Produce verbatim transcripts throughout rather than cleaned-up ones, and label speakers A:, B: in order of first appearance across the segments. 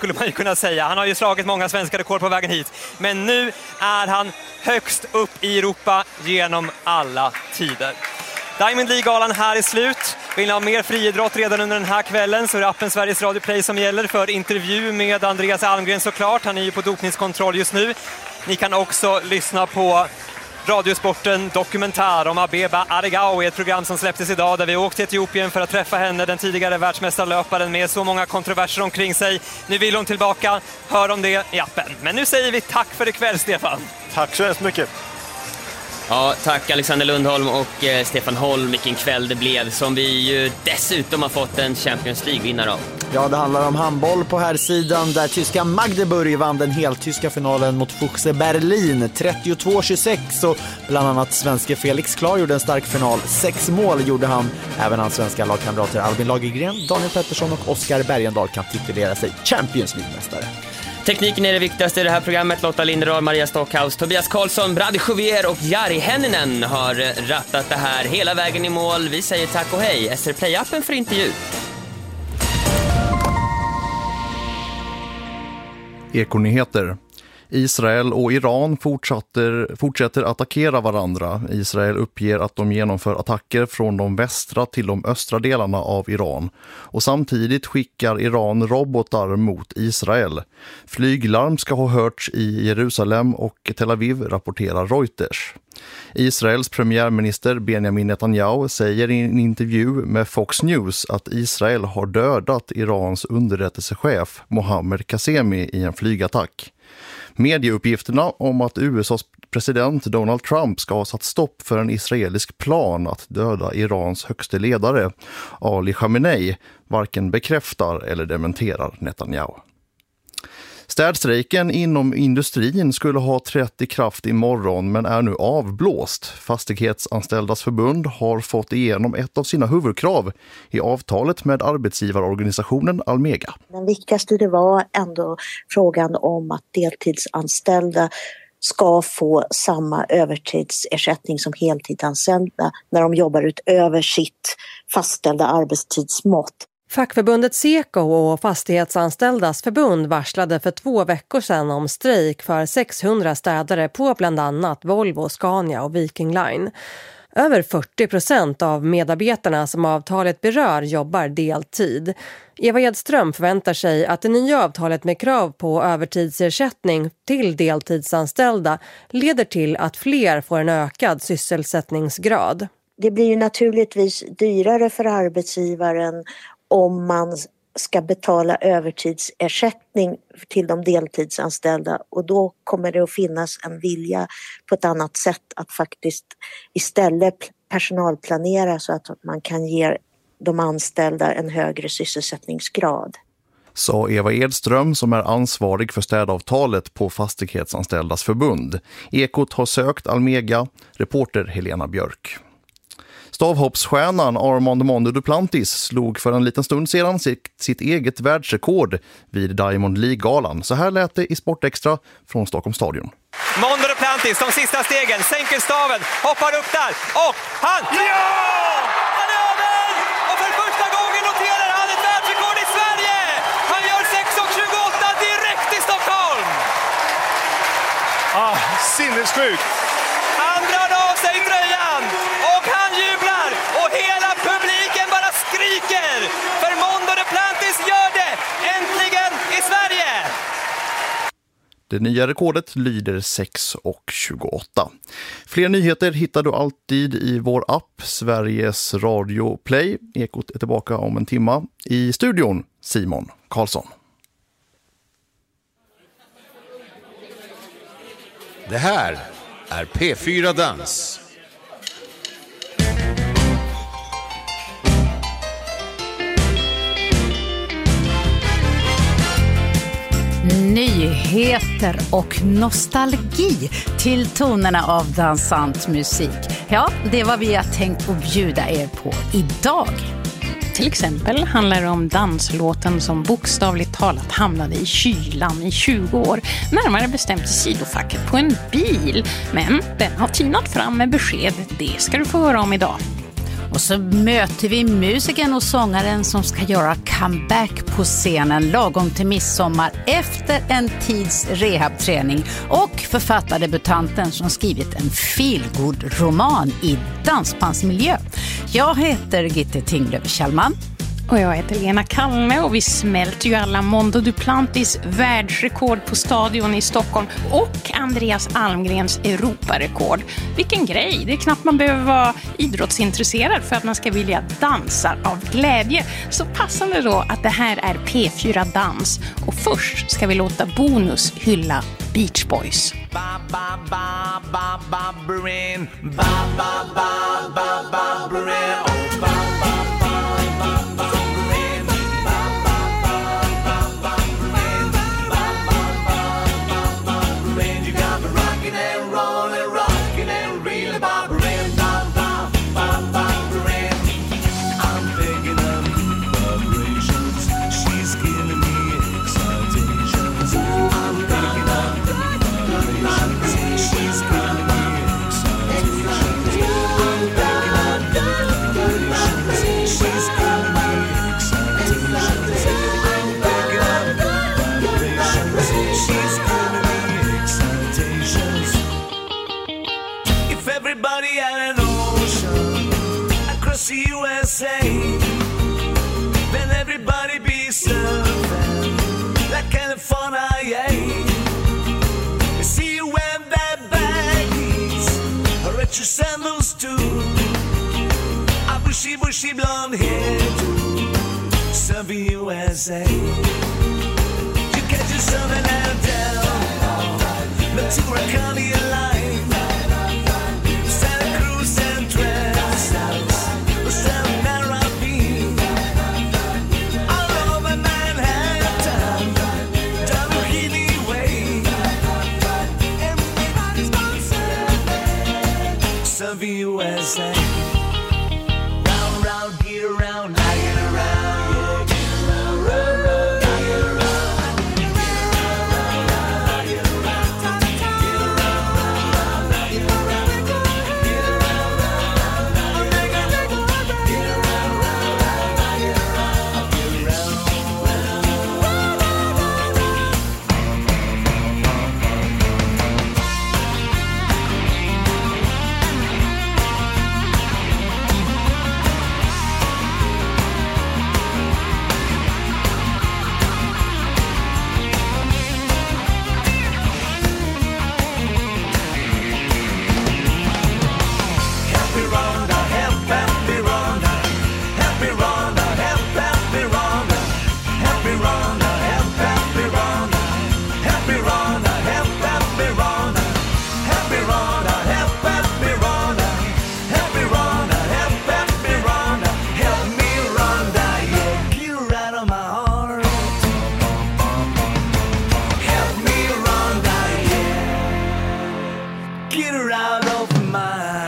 A: skulle man ju kunna säga. Han har ju slagit många svenska rekord på vägen hit. Men nu är han högst upp i Europa genom alla tider. Diamond League-galan här är slut. Vill ni ha mer friidrott redan under den här kvällen så är det appen Sveriges Radio Play som gäller för intervju med Andreas Almgren såklart. Han är ju på dopningskontroll just nu. Ni kan också lyssna på Radiosporten dokumentär om Abeba Aregawi, ett program som släpptes idag där vi åkte till Etiopien för att träffa henne, den tidigare världsmästarlöparen med så många kontroverser omkring sig. Nu vill hon tillbaka, hör om det i appen. Men nu säger vi tack för ikväll, Stefan.
B: Tack så hemskt mycket.
C: Ja, tack Alexander Lundholm och eh, Stefan Holm. Vilken kväll det blev, som vi ju dessutom har fått en Champions League-vinnare av.
D: Ja, det handlar om handboll på här sidan där tyska Magdeburg vann den heltyska finalen mot Fuchse Berlin trettiotvå tjugosex och bland annat svenske Felix Klar gjorde en stark final. Sex mål gjorde han. Även hans svenska lagkamrater Albin Lagergren, Daniel Pettersson och Oskar Bergendahl kan titulera sig Champions League-mästare.
C: Tekniken är det viktigaste i det här programmet. Lotta Linderdahl, Maria Stockhaus, Tobias Karlsson, Brady Jouvier och Jari Henninen har rattat det här hela vägen i mål. Vi säger tack och hej. S R Play-appen för intervju.
E: Ekonyheter. Israel och Iran fortsätter, fortsätter attackera varandra. Israel uppger att de genomför attacker från de västra till de östra delarna av Iran. Och samtidigt skickar Iran robotar mot Israel. Flyglarm ska ha hörts i Jerusalem och Tel Aviv, rapporterar Reuters. Israels premiärminister Benjamin Netanyahu säger i en intervju med Fox News att Israel har dödat Irans underrättelsechef Mohammed Qasemi i en flygattack. Medieuppgifterna om att U S A:s president Donald Trump ska ha satt stopp för en israelisk plan att döda Irans högste ledare Ali Khamenei varken bekräftar eller dementerar Netanyahu. Städstrejken inom industrin skulle ha trätt i kraft imorgon men är nu avblåst. Fastighetsanställdas förbund har fått igenom ett av sina huvudkrav i avtalet med arbetsgivarorganisationen Almega.
F: Den viktigaste det var ändå frågan om att deltidsanställda ska få samma övertidsersättning som heltidsanställda när de jobbar utöver sitt fastställda arbetstidsmått.
G: Fackförbundet Seko och Fastighetsanställdas förbund varslade för två veckor sedan om strejk för sexhundra städare på bland annat Volvo, Scania och Viking Line. Över fyrtio procent av medarbetarna som avtalet berör jobbar deltid. Eva Edström förväntar sig att det nya avtalet med krav på övertidsersättning till deltidsanställda leder till att fler får en ökad sysselsättningsgrad.
F: Det blir ju naturligtvis dyrare för arbetsgivaren om man ska betala övertidsersättning till de deltidsanställda, och då kommer det att finnas en vilja på ett annat sätt att faktiskt istället personalplanera så att man kan ge de anställda en högre sysselsättningsgrad.
E: Sa Eva Edström som är ansvarig för städavtalet på Fastighetsanställdas förbund. Ekot har sökt Almega, reporter Helena Björk. Stavhoppsstjärnan Armand Mondo Duplantis slog för en liten stund sedan sitt, sitt eget världsrekord vid Diamond League-galan. Så här lät det i Sportextra från Stockholms stadion.
A: Mondo Duplantis, de sista stegen, sänker staven, hoppar upp där och han... Ja! Han är över! Och för första gången noterar han ett världsrekord i Sverige! Han gör sex tjugoåtta direkt i Stockholm!
B: Ah, sinnessjukt!
A: Han drar av sig tröjan och han jublar och hela publiken bara skriker, för Mondo Duplantis gör det äntligen i Sverige!
E: Det nya rekordet lyder sex tjugoåtta. Fler nyheter hittar du alltid i vår app Sveriges Radio Play. Ekot är tillbaka om en timma. I studion Simon Karlsson.
H: Det här är P fyra Dans.
I: Nyheter och nostalgi till tonerna av dansant musik. Ja, det är vad vi har tänkt att bjuda er på idag.
J: Till exempel handlar det om danslåten som bokstavligt talat hamnade i kylan i tjugo år, närmare bestämt i sidofacket på en bil. Men den har tinat fram med besked, det ska du få höra om idag.
I: Och så möter vi musikern och sångaren som ska göra comeback på scenen lagom till midsommar efter en tids rehabträning, och författardebutanten som skrivit en feelgood-roman i dansbandsmiljö. Jag heter Gitte Tinglöf-Kjellman.
J: Och jag heter Lena Kalme, och vi smälter ju alla Mondo Duplantis världsrekord på stadion i Stockholm och Andreas Almgrens Europarekord. Vilken grej! Det är knappt man behöver vara idrottsintresserad för att man ska vilja dansa av glädje. Så passande då att det här är P fyra Dans. Och först ska vi låta Bonus hylla Beach Boys.
K: Ba ba ba ba ba brin, ba ba ba ba ba brin, oh ba ba ba ba ba brin, ba ba ba ba ba brin, ba ba ba ba ba brin. You got me rocking and rolling, rocking and reeling, ba brin, ba ba ba ba brin. I'm picking up vibrations, she's giving me excitations. I'm picking up vibrations, she's giving me excitations. I'm picking up vibrations, she's giving me excitations. I'm picking up vibrations, she's giving me excitations. If everybody had an ocean across the U S A, then everybody be surfing like California, yeah. You see you wear that baggies, or at your sandals too. A bushy, bushy blonde hair too, surfing U S A. You catch yourself in down, Ventura County alive, Santa Cruz and Dresses, Santa Nairobi, all over Manhattan, down the Healy Way. Everybody's gonna surf, surfing U S A. Round, round, get around, I get around, yeah, get around, round, round, I get around, get around, round, I get around, get around, round, I get around, get around, round, I get around, get around, round, I get around, get Happy Rhonda, help, happy Rhonda, happy Rhonda, help, happy Rhonda, happy Rhonda, help, happy Rhonda, happy Rhonda, help, happy Rhonda, happy Rhonda, help, happy Rhonda, happy Rhonda, help, happy Rhonda, help me Rhonda, yeah, get her out of my heart. Help me Rhonda, yeah, get her out of my heart.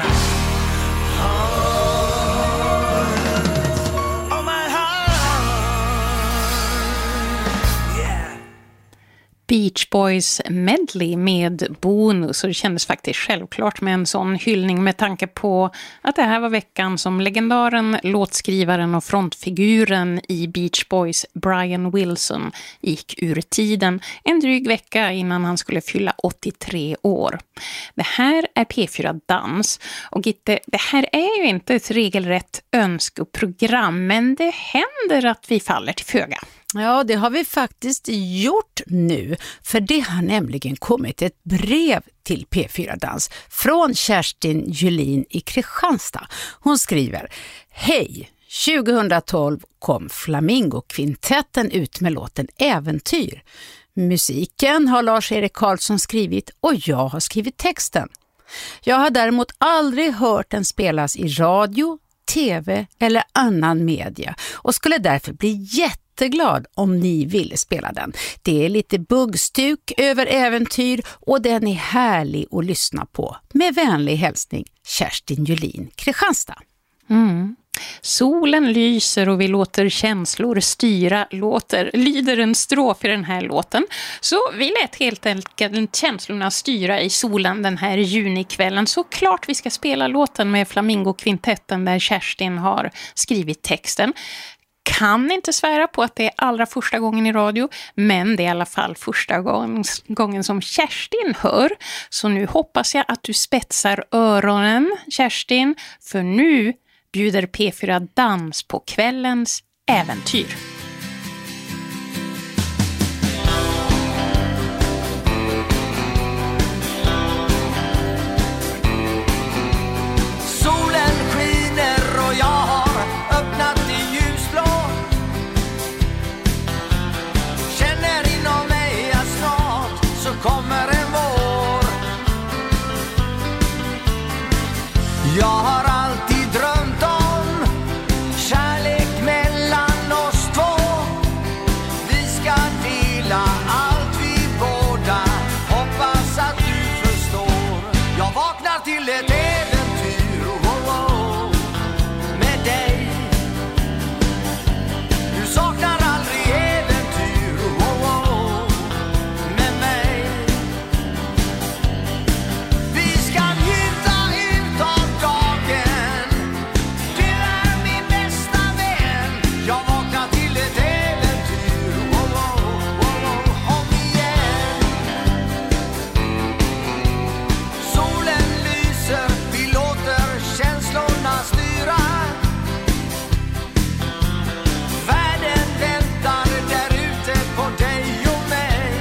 K: Oh my heart, yeah.
J: Beach Boys medley med Bonus, och det kändes faktiskt självklart med en sån hyllning med tanke på att det här var veckan som legendaren, låtskrivaren och frontfiguren i Beach Boys, Brian Wilson, gick ur tiden en dryg vecka innan han skulle fylla åttiotre år. Det här är P fyra Dans, och Gitte, det här är ju inte ett regelrätt önskeprogram, men det händer att vi faller till föga.
I: Ja, det har vi faktiskt gjort nu, för det har nämligen kommit ett brev till P fyra Dans från Kerstin Julin i Kristianstad. Hon skriver: Hej! tjugohundratolv kom Flamingo-kvintetten ut med låten Äventyr. Musiken har Lars-Erik Karlsson skrivit och jag har skrivit texten. Jag har däremot aldrig hört den spelas i radio, tv eller annan media och skulle därför bli jätteglad om ni ville spela den. Det är lite buggstuk över Äventyr och den är härlig att lyssna på. Med vänlig hälsning, Kerstin Julin, Kristianstad.
J: Mm. Solen lyser och vi låter känslor styra, låter, lyder en strof i den här låten. Så vi lät helt enkelt känslorna styra i solen den här junikvällen. Så klart vi ska spela låten med Flamingokvintetten där Kerstin har skrivit texten. Kan inte svära på att det är allra första gången i radio, men det är i alla fall första gången, gången som Kerstin hör. Så nu hoppas jag att du spetsar öronen, Kerstin, för nu bjuder P fyra Dans på kvällens äventyr.
K: Solen skiner och jag har öppnat det ljusblå. Känner inom mig att snart så kommer en vår. Jag har alltid drömt om kärlek mellan oss två. Vi ska dela allt vi båda, hoppas att du förstår. Jag vaknar till ett äventyr, oh, oh, med dig. Du saknar aldrig äventyr, oh, oh, med mig. Vi ska njuta ut av dagen. Du är min bästa vän. Jag vaknar till ett äventyr, oh, oh, oh, oh, om igen. Solen lyser, vi låter känslorna styra. Världen väntar där ute på dig och mig.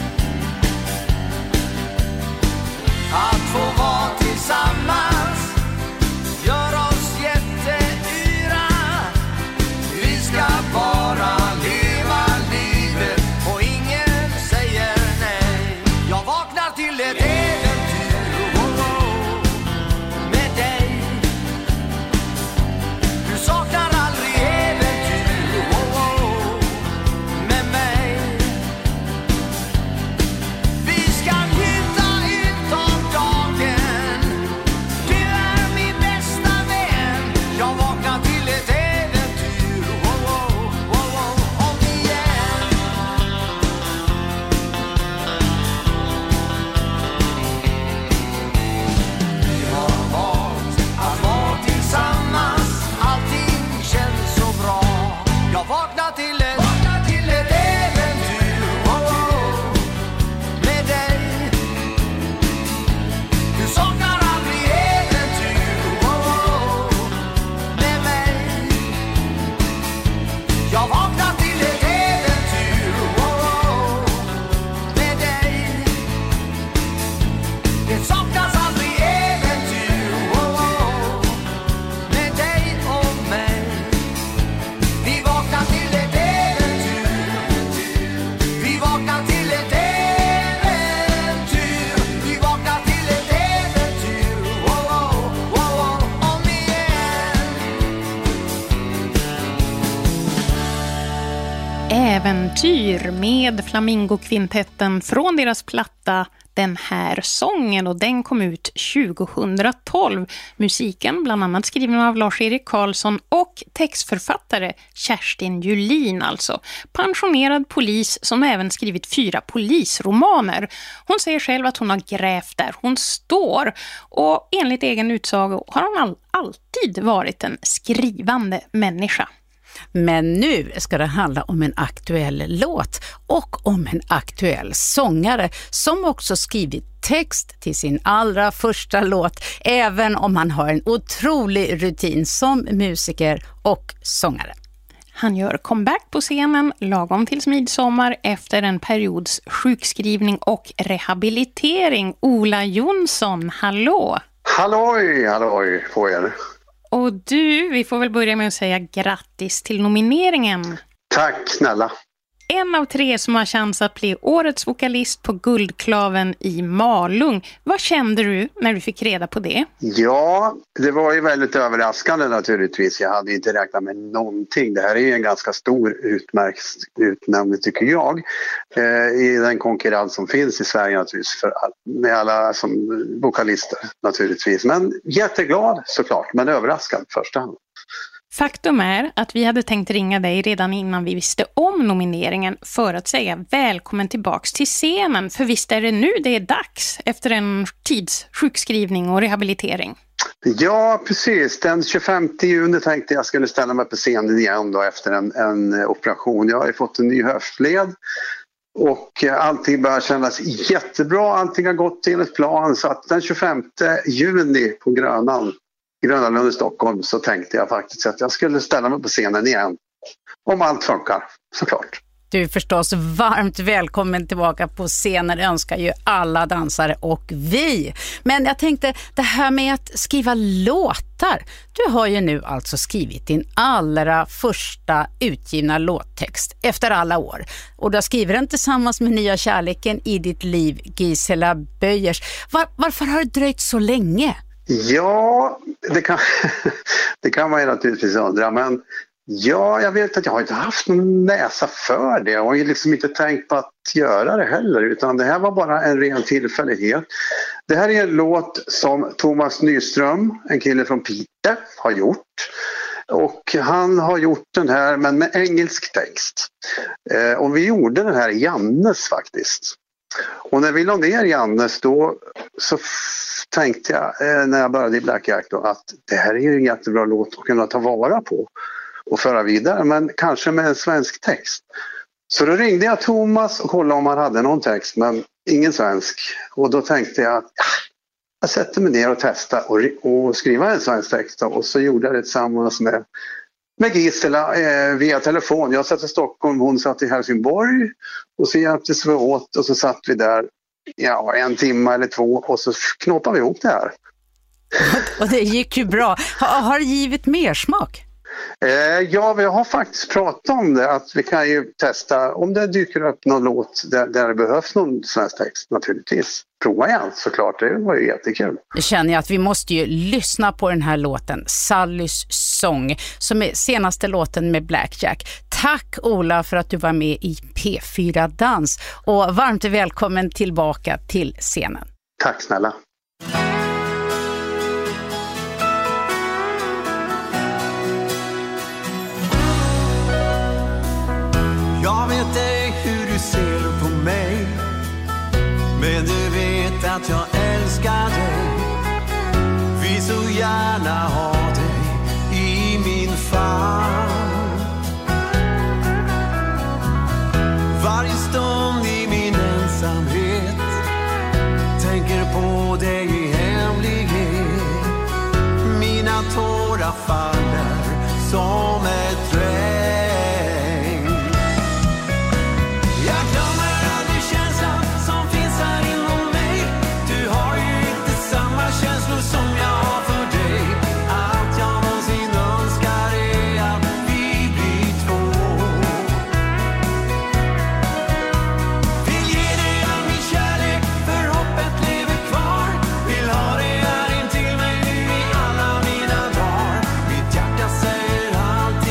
K: Att få vara tillsammans gör oss jätteyra. Vi ska bara leva livet och ingen säger nej. Jag vaknar till ett äventyr, oh, oh, med dig. Du saknar aldrig äventyr, oh, oh, med mig. Vi ska njuta ut av dagen. Du är min bästa vän. Jag vaknar till ett äventyr, oh, oh, oh, oh, om igen. Vi har valt att vara tillsammans. Allting känns så bra. Jag vaknar till ett, vaknar till ett äventyr, oh, oh, med dig. Du saknar aldrig äventyr, oh, oh, med mig. Jag vaknar till ett äventyr, oh, oh, med dig. Det saknas aldrig äventyr, oh, oh, med dig och mig. Vi vaknar till ett äventyr. Vi vaknar till ett äventyr. Vi vaknar till ett äventyr, oh, oh, oh, oh, om igen.
J: Äventyr med Flamingokvintetten från deras platta Den här sången, och den kom ut tjugohundratolv. Musiken bland annat skriven av Lars-Erik Karlsson och textförfattare Kerstin Julin, alltså pensionerad polis som även skrivit fyra polisromaner. Hon säger själv att hon har grävt där hon står, och enligt egen utsago har hon all- alltid varit en skrivande människa.
I: Men nu ska det handla om en aktuell låt och om en aktuell sångare som också skrivit text till sin allra första låt, även om han har en otrolig rutin som musiker och sångare.
J: Han gör comeback på scenen lagom till midsommar efter en periods sjukskrivning och rehabilitering. Ola Jonsson, hallå!
L: Halloj, halloj på er!
J: Och du, vi får väl börja med att säga grattis till nomineringen.
L: Tack snälla.
J: En av tre som har chans att bli årets vokalist på Guldklaven i Malung. Vad kände du när du fick reda på det?
L: Ja, det var ju väldigt överraskande naturligtvis. Jag hade inte räknat med någonting. Det här är ju en ganska stor utmärkt utnämning tycker jag. Eh, I den konkurrens som finns i Sverige naturligtvis för, med alla som vokalister naturligtvis. Men jätteglad såklart, men överraskad första hand.
J: Faktum är att vi hade tänkt ringa dig redan innan vi visste om nomineringen för att säga välkommen tillbaks till scenen. För visst är det nu det är dags efter en tids sjukskrivning och rehabilitering.
L: Ja, precis. Den tjugofemte juni tänkte jag skulle ställa mig på scenen igen då efter en, en operation. Jag har ju fått en ny höftled och allting börjar kännas jättebra. Allting har gått enligt plan, så att den tjugofemte juni på Grönan, Gröna Lund i Stockholm, så tänkte jag faktiskt att jag skulle ställa mig på scenen igen. Om allt funkar, såklart.
I: Du är förstås varmt välkommen tillbaka på scenen, önskar ju alla dansare och vi. Men jag tänkte, det här med att skriva låtar. Du har ju nu alltså skrivit din allra första utgivna låttext efter alla år. Och du har skrivit den tillsammans med nya kärleken i ditt liv, Gisela Böjers. Var, varför har det dröjt så länge?
L: Ja, det kan, det kan man ju naturligtvis undra, men ja, jag vet att jag har inte haft någon näsa för det. Jag har ju liksom inte tänkt på att göra det heller, utan det här var bara en ren tillfällighet. Det här är en låt som Thomas Nyström, en kille från Piteå, har gjort. Och han har gjort den här, men med engelsk text. Eh, och vi gjorde den här i Jannes faktiskt. Och när vi la ner Jannes då, så f- tänkte jag eh, när jag började i Black Jack då, att det här är ju en jättebra låt att kunna ta vara på och föra vidare, men kanske med en svensk text. Så då ringde jag Thomas och kollade om han hade någon text, men ingen svensk. Och då tänkte jag att ja, jag sätter mig ner och testar och, och skriva en svensk text. Och så gjorde jag det tillsammans med, med Gisela eh, via telefon. Jag satt i Stockholm, hon satt i Helsingborg, och så hjälptes vi åt och så satt vi där ja, en timme eller två och så knåpade vi ihop det här.
I: Och det gick ju bra. Har, har det givit mer smak?
L: Eh, ja, vi har faktiskt pratat om det, att vi kan ju testa om det dyker upp någon låt där, där det behövs någon svensk text, naturligtvis. Prova igen, såklart, det var ju jättekul.
I: Jag känner att vi måste ju lyssna på den här låten, Sallys sång, som är senaste låten med Black Jack. Tack Ola för att du var med i P fyra Dans, och varmt välkommen tillbaka till scenen.
L: Tack snälla.
K: Jag vet ej hur du ser på mig, men du vet att jag älskar dig. Vill så gärna ha dig i min famn. Varje stund i min ensamhet tänker på dig i hemlighet. Mina tårar faller som ett regn. Allt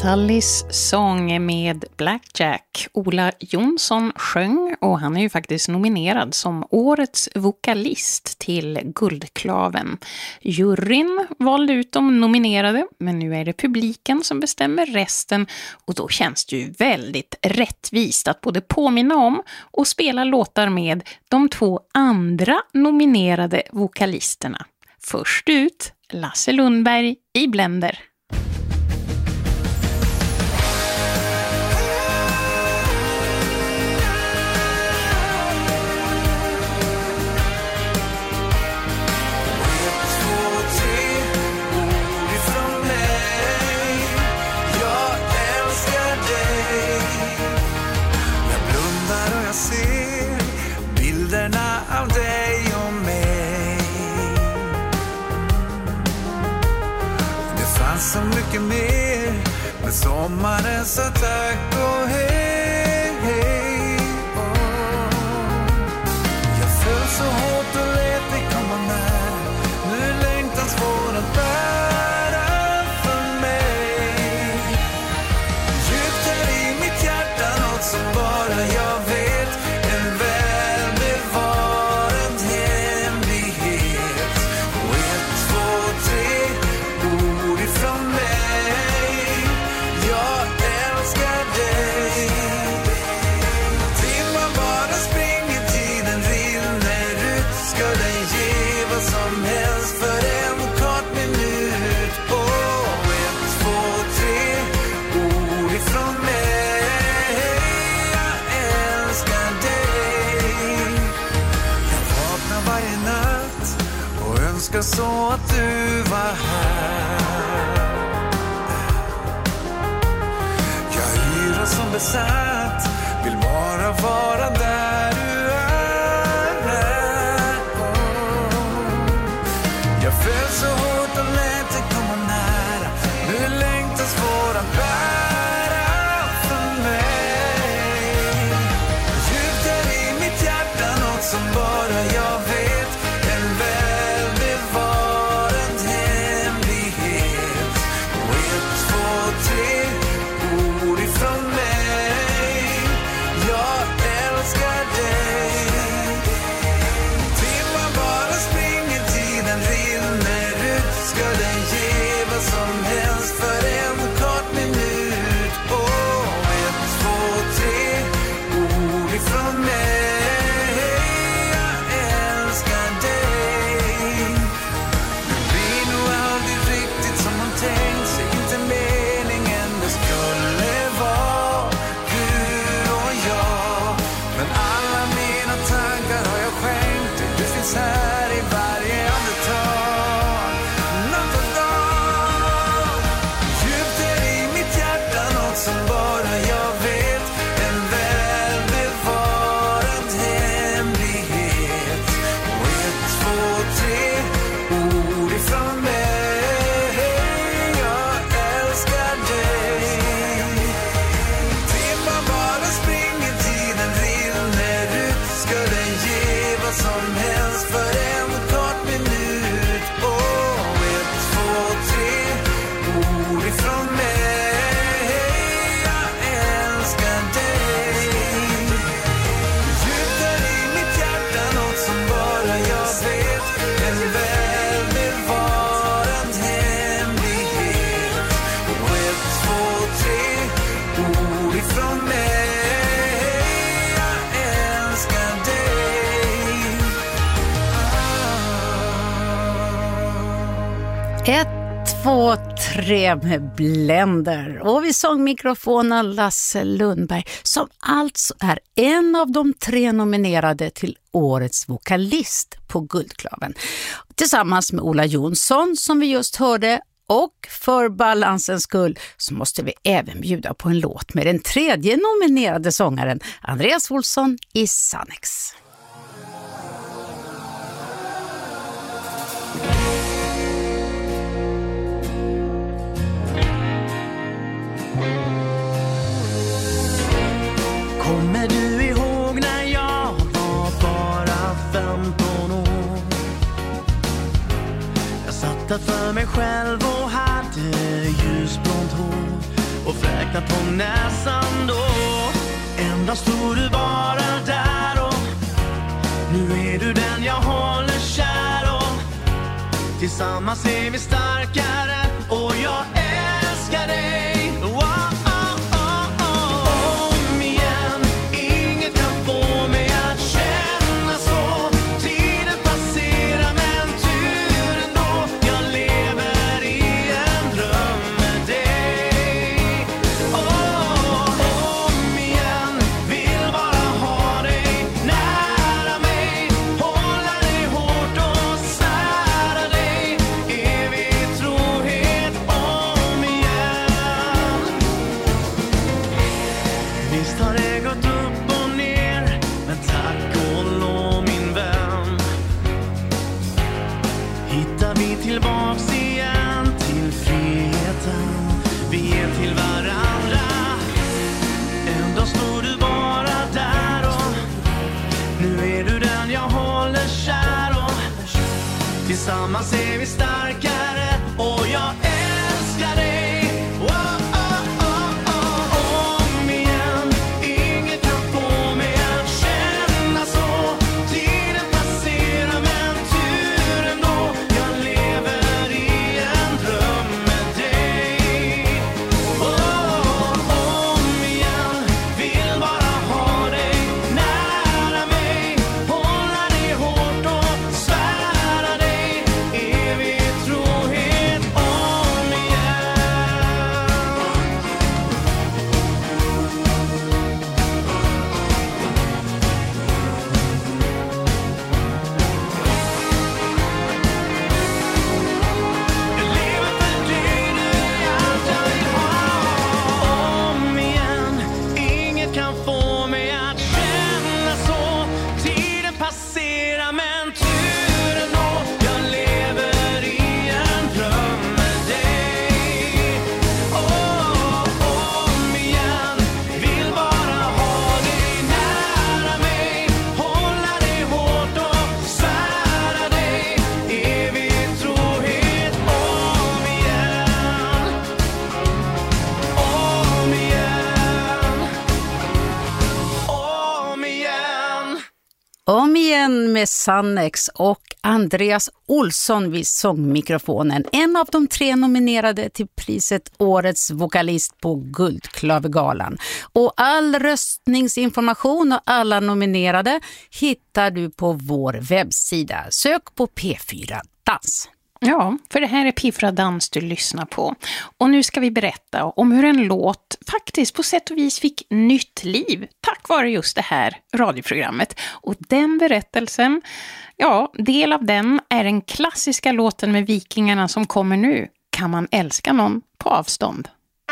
J: Sullys sång med Blackjack. Ola Jonsson sjöng och han är ju faktiskt nominerad som årets vokalist till Guldklaven. Juryn valde ut de nominerade, men nu är det publiken som bestämmer resten och då känns det ju väldigt rättvist att både påminna om och spela låtar med de två andra nominerade vokalisterna. Först ut Lasse Lundberg i Blender.
K: Så mycket mer, men sommaren sa tack och hej, hej oh. Jag föll så hårt och lät dig komma nära. Nu längtan svår att bära för mig. Djupt här i mitt hjärta, något som bara jag vet. En välbevarad hemlighet. Och ett, två, tre ord ifrån mig. Jag älskar dig. Timmar bara springer, tiden rinner ut. Ska den ge vad som helst för en kort minut. Och ett, två, tre ord ifrån mig. Jag älskar dig. Jag vaknar varje natt och önskar så att du var här. Jag yra som besatt, vill bara vara där du är. Jag föll så hårt och lät dig komma nära. Nu längtar svår att bära för mig. Djupt här i mitt hjärta, något som bara jag vet. En välbevarad hemlighet. Och ett, två, tre ord ifrån mig. Jag älskar dig. Timmar bara springer, tiden rinner ut. Ska den ge vad som helst för en kort minut. Och ett, två, tre ord ifrån mig. Jag älskar dig. Det blir nog aldrig riktigt som man tänkt sig. Inte meningen det skulle vara du och jag. Men alla mina tankar har jag skänkt dig. Du finns här i varje andetag. Natt och dag. Djupt här i mitt hjärta, något som bara jag vet. En välbevarad hemlighet. Och ett, två, tre ord ifrån mig. Jag älskar dig. Timmar bara springer, tiden rinner ut. Ska den ge vad som helst för en kort minut. Och ett, två, tre ord ifrån mig. Jag älskar dig. Djupt där i mitt hjärta, något som bara jag vet. En välbevarad hemlighet. Och ett, två, tre ord ifrån mig. Jag älskar dig.
I: Ett, två, tre med Blender. Och vid sångmikrofonen Lasse Lundberg, som alltså är en av de tre nominerade till årets vokalist på Guldklaven. Tillsammans med Ola Jonsson som vi just hörde. Och för balansens skull så måste vi även bjuda på en låt med den tredje nominerade sångaren Andreas Olsson i Sannex.
K: Kommer du ihåg när jag var bara femton år? Jag satt där för mig själv och hade ljusblont hår. och fräknat på näsan då. En dag stod du bara där och nu är du den jag håller kär och tillsammans är vi starkare och jag älskar dig. Wow, oh, oh, oh. Om igen, inget kan få mig att känna så. Tiden passerar men tur ändå. Jag lever i en dröm med dig. Oh, om igen, vill bara ha dig nära mig. Hålla dig hårt och svära dig. Evig trohet om igen. Visst har det gått upp och ner, men tack och lov min vän. Hittar vi tillbaks igen till friheten vi ger till varandra. En dag står du bara där och nu är du den jag håller kär och tillsammans är vi starkare och jag älskar dig. Oh, oh, oh, oh. Om igen, inget kan få mig att känna så. Tiden passerar men tur ändå. Jag lever i en dröm med dig. Oh, om igen, vill bara ha dig nära mig. Hålla dig hårt och svära dig. Evig trohet om igen. Jag lever för dig, du är allt jag vill ha. Om igen, inget kan få mig att känna så. Tiden passerar men tur ändå. Jag lever i en dröm med dig. Oh, om igen, vill bara ha dig nära mig. Hålla dig hårt och svära dig. Evig trohet om igen. Om igen. Om igen.
I: Om igen med Sannex och Andreas Olsson vid sångmikrofonen. En av de tre nominerade till priset Årets vokalist på Guldklavergalan. Och all röstningsinformation och alla nominerade hittar du på vår webbsida. Sök på P fyra Dans.
J: Ja, för det här är P fyra Dans du lyssnar på. Och nu ska vi berätta om hur en låt faktiskt på sätt och vis fick nytt liv tack vare just det här radioprogrammet. Och den berättelsen, ja, del av den är den klassiska låten med Vikingarna som kommer nu. Kan man älska någon på avstånd?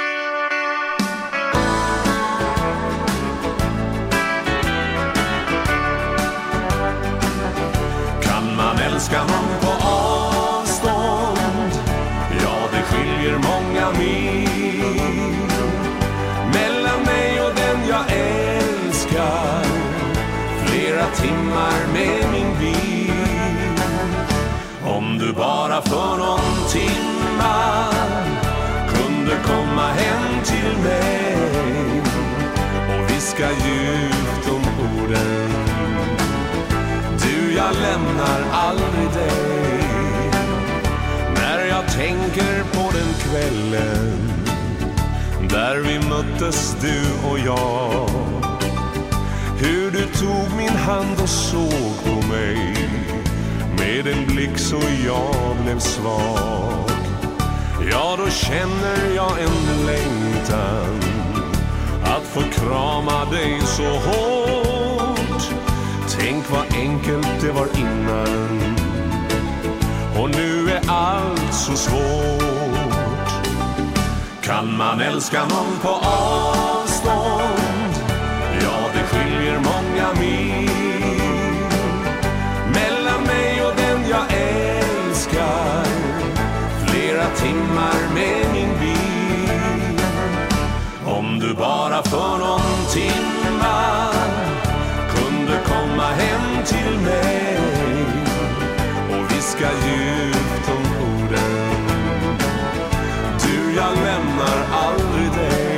K: Kan man älska någon på avstånd? Ja, det skiljer många mil mellan mig och den jag älskar. Flera timmar med min bil. Om du bara för någon timma kunde komma hem till mig och viska djupt om orden. Du, jag lämnar aldrig dig. När jag tänker på den kvällen där vi möttes du och jag. Hur du tog min hand och såg på mig med en blick så jag blev svag. Ja, då känner jag en längtan att få krama dig så hårt. Tänk vad enkelt det var innan och nu är allt så svårt. Kan man älska någon på avstånd? Ja, det skiljer många mil mellan mig och den jag älskar. Flera timmar med min bil. Om du bara för någon timma kunde komma hem till mig och viska djupt om orden. Du, jag lämnar aldrig dig.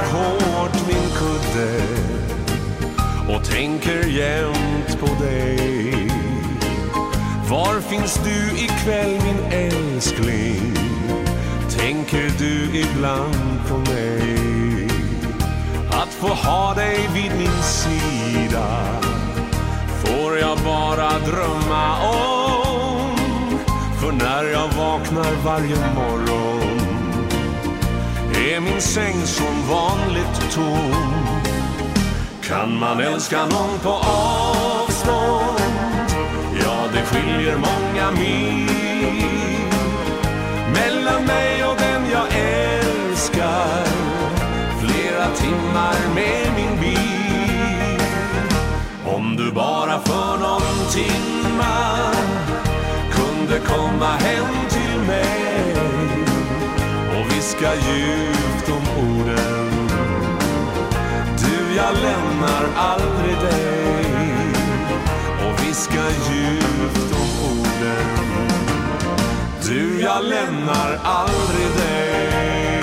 M: krammar hårt min kudde och tänker jämt på dig. Var finns du ikväll min älskling? Tänker du ibland på mig? Att få ha dig vid min sida får jag bara drömma om. För när jag vaknar varje morgon är min säng som vanligt tom. Kan man älska någon på avstånd? Ja, det skiljer många mil mellan mig och den jag älskar. Flera timmar med min bil. Om du bara för någon timma kunde komma hem till mig och viska djupt om orden. Du, jag lämnar aldrig dig. Och viska djupt om orden. Du, jag lämnar aldrig dig.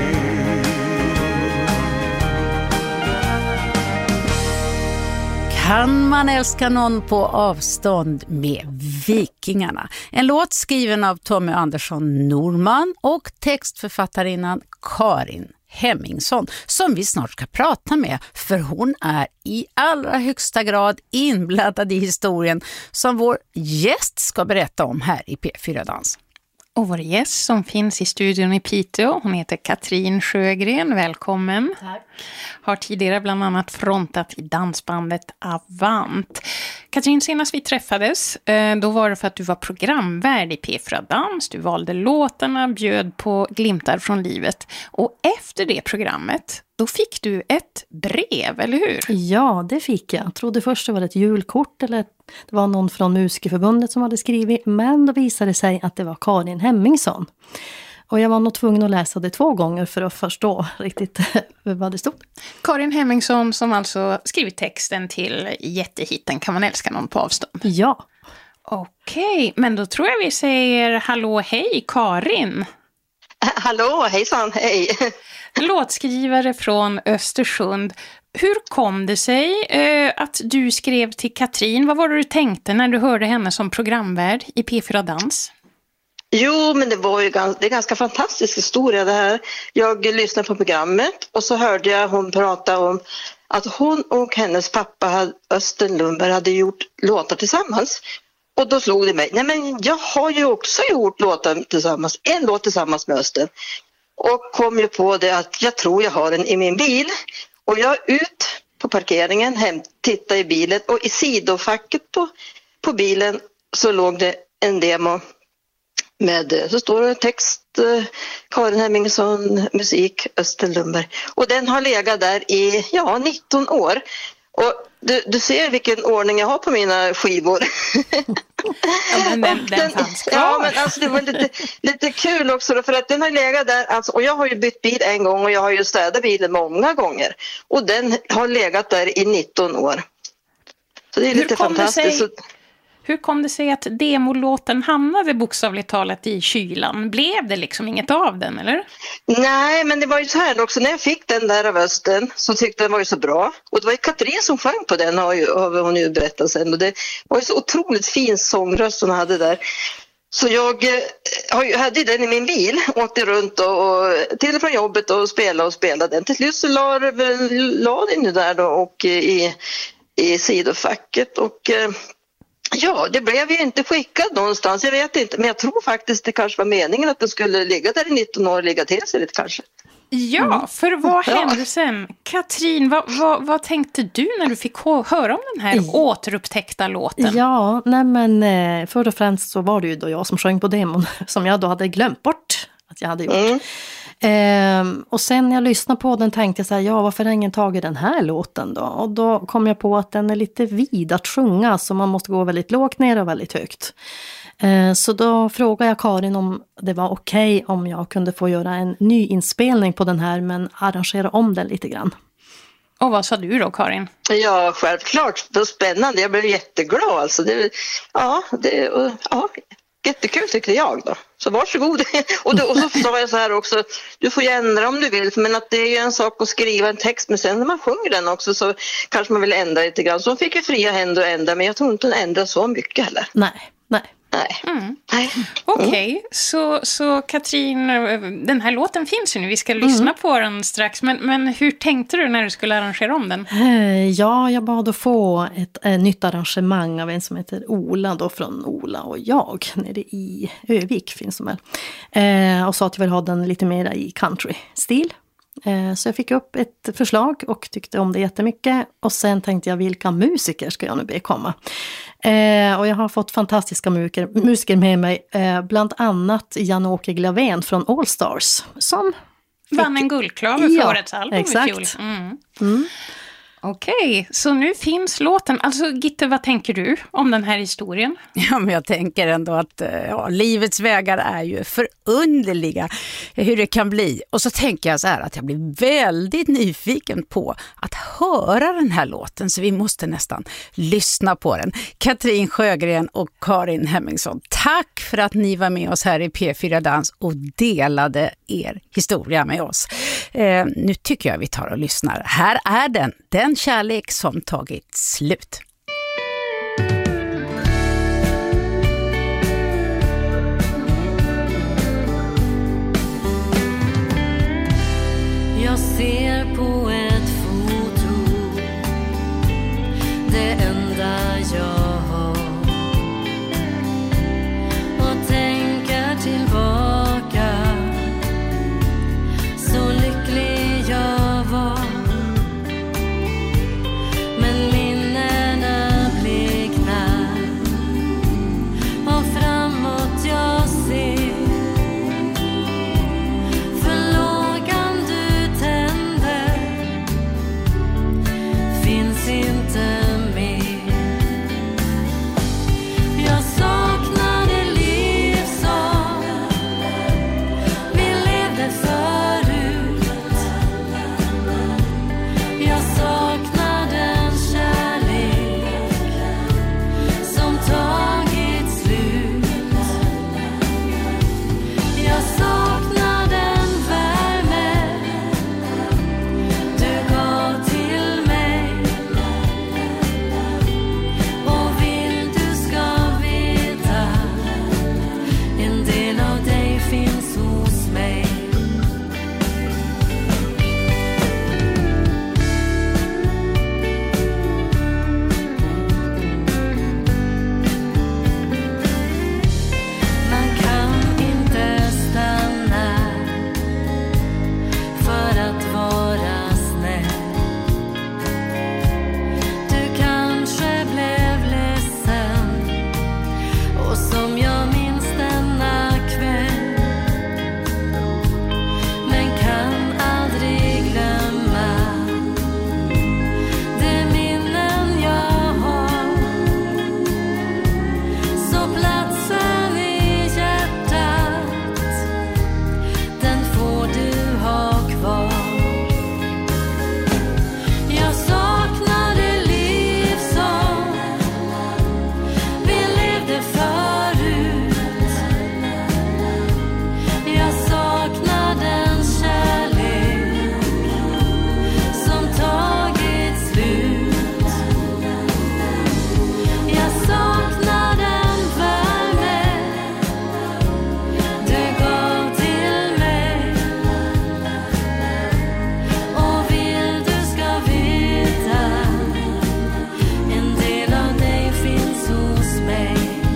I: Kan man älska någon på avstånd med Vikingarna? En låt skriven av Tommy Andersson Norman och textförfattarinnan Karin Hemmingsson, som vi snart ska prata med, för hon är i allra högsta grad inblandad i historien som vår gäst ska berätta om här i P fyra Dans.
J: Och vår gäst som finns i studion i Piteå, hon heter Katrin Sjögren, välkommen.
N: Tack.
J: Har tidigare bland annat frontat i dansbandet Avant. Katrin, senast vi träffades, då var det för att du var programvärd i P fyra Dans. Du valde låtarna, bjöd på glimtar från livet. Och efter det programmet, då fick du ett brev, eller hur?
N: Ja, det fick jag. Jag trodde först det var ett julkort eller det var någon från Musikerförbundet som hade skrivit. Men då visade det sig att det var Karin Hemmingsson. Och jag var nog tvungen att läsa det två gånger för att förstå riktigt vad det stod.
J: Karin Hemmingsson som alltså skrivit texten till jättehitten Kan man älska någon på avstånd?
N: Ja.
J: Okej, men då tror jag vi säger hallå, hej Karin.
O: Hallå, hejsan, hej.
J: Låtskrivare från Östersund. Hur kom det sig eh, att du skrev till Katrin? Vad var det du tänkte när du hörde henne som programvärd i P fyra Dans?
O: Jo, men det var ju ganska, det är ganska fantastisk historia det här. Jag lyssnade på programmet och så hörde jag hon prata om att hon och hennes pappa Östen Lundberg hade gjort låtar tillsammans. Och då slog det mig, nej men jag har ju också gjort låtar tillsammans, en låt tillsammans med Östen. Och kom ju på det att jag tror jag har den i min bil. Och jag ut på parkeringen, hem, tittade i bilen och i sidofacket på, på bilen så låg det en demo med, så står det text, eh, Karin Hemmingsson, musik, Östen Lundberg. Och den har legat där i, ja, nitton år. Och du, du ser vilken ordning jag har på mina skivor.
J: Ja, men den, den, den fanns kvar.
O: Ja, men alltså det var lite, lite kul också då, för att den har legat där, alltså, och jag har ju bytt bil en gång och jag har ju städat bilen många gånger. Och den har legat där i nitton år. Så det är
J: Hur
O: lite
J: kom
O: fantastiskt.
J: Det sig, hur kom det sig att demolåten hamnade bokstavligt talat i kylan? Blev det liksom inget av den, eller?
O: Nej, men det var ju så här också. När jag fick den där av Östen så tyckte den var ju så bra. Och det var ju Katrin som sjöng på den, har, ju, har hon ju berättat sen. Och det var ju så otroligt fin sångröst hon hade där. Så jag eh, hade den i min bil, åkte runt och, och till och från jobbet och spelade och spelade den. Till slut så la, la den ju där då och i, i sidofacket och... Eh, Ja, det blev ju inte skickad någonstans, jag vet inte, men jag tror faktiskt det kanske var meningen att den skulle ligga där i nitton år och ligga till sig lite kanske.
J: Ja, för vad hände sen? Katrin, vad, vad, vad tänkte du när du fick höra om den här mm. återupptäckta låten?
N: Ja, nej men för och främst så var det ju då jag som sjöng på demon som jag då hade glömt bort att jag hade gjort. Mm. Ehm, och sen när jag lyssnade på den tänkte jag så här, ja varför har ingen tagit den här låten då? Och då kom jag på att den är lite vid att sjunga så man måste gå väldigt lågt ner och väldigt högt. Ehm, så då frågade jag Karin om det var okej om jag kunde få göra en ny inspelning på den här men arrangera om den lite grann.
J: Och vad sa du då, Karin?
O: Ja, självklart. Det var spännande. Jag blev jätteglad. Alltså. Det, ja, det, ja, jättekul tyckte jag då. Så varsågod. och, då, och så sa jag så här också, du får ju ändra om du vill, men att det är ju en sak att skriva en text, men sen när man sjunger den också så kanske man vill ändra lite grann. Så hon fick ju fria händer att ändra, men jag tror inte hon ändrar så mycket heller.
N: Nej, nej.
O: Nej.
J: Mm. Okej, okay. mm. så, så Katrin, den här låten finns ju nu, vi ska lyssna mm. på den strax, men, men hur tänkte du när du skulle arrangera om den?
N: Ja, jag bad att få ett, ett nytt arrangemang av en som heter Ola, då från Ola och jag, nere i Övik finns de väl. Eh, och sa att jag vill ha den lite mer i country-stil. Så jag fick upp ett förslag och tyckte om det jättemycket. Och sen tänkte jag, vilka musiker ska jag nu be komma? Eh, och jag har fått fantastiska musiker, musiker med mig. Eh, bland annat Jan-Åke Glavén från All Stars. Som
J: vann en guldklaver för
N: ja,
J: årets album
N: exakt.
J: I fjol. Mm.
N: Mm.
J: Okej, okay, så nu finns låten. Alltså Gitte, vad tänker du om den här historien?
I: Ja, men jag tänker ändå att ja, livets vägar är ju förunderliga, hur det kan bli. Och så tänker jag så här att jag blir väldigt nyfiken på att höra den här låten, så vi måste nästan lyssna på den. Katrin Sjögren och Karin Hemmingsson, tack för att ni var med oss här i P fyra Dans och delade er historia med oss. Eh, nu tycker jag vi tar och lyssnar. Här är den, den kärlek som tagit slut.
P: Jag ser på ett foto, det enda jag har, och tänker tillbaka, så lycklig jag var. Men minnena bleknar, och framåt jag ser förlågan du tänder finns inte mer. Jag saknade liv som vi levde förut. Jag saknade en kärlek som tagit slut. Jag saknade en värme du gav till mig, och vill du ska veta, en del av dig finns hos mig. Man kan inte stanna för att vara snäll. Du kanske blev ledsen, och som jag minns denna kväll, men kan aldrig glömma de minnen jag har. Så platsen i hjärtat, den får du ha kvar. Jag saknade liv som vi levde förut. Jag saknade en kärlek som tagit slut. Jag saknade en värme du gav till mig, och vill du ska veta, en del av dig finns hos mig.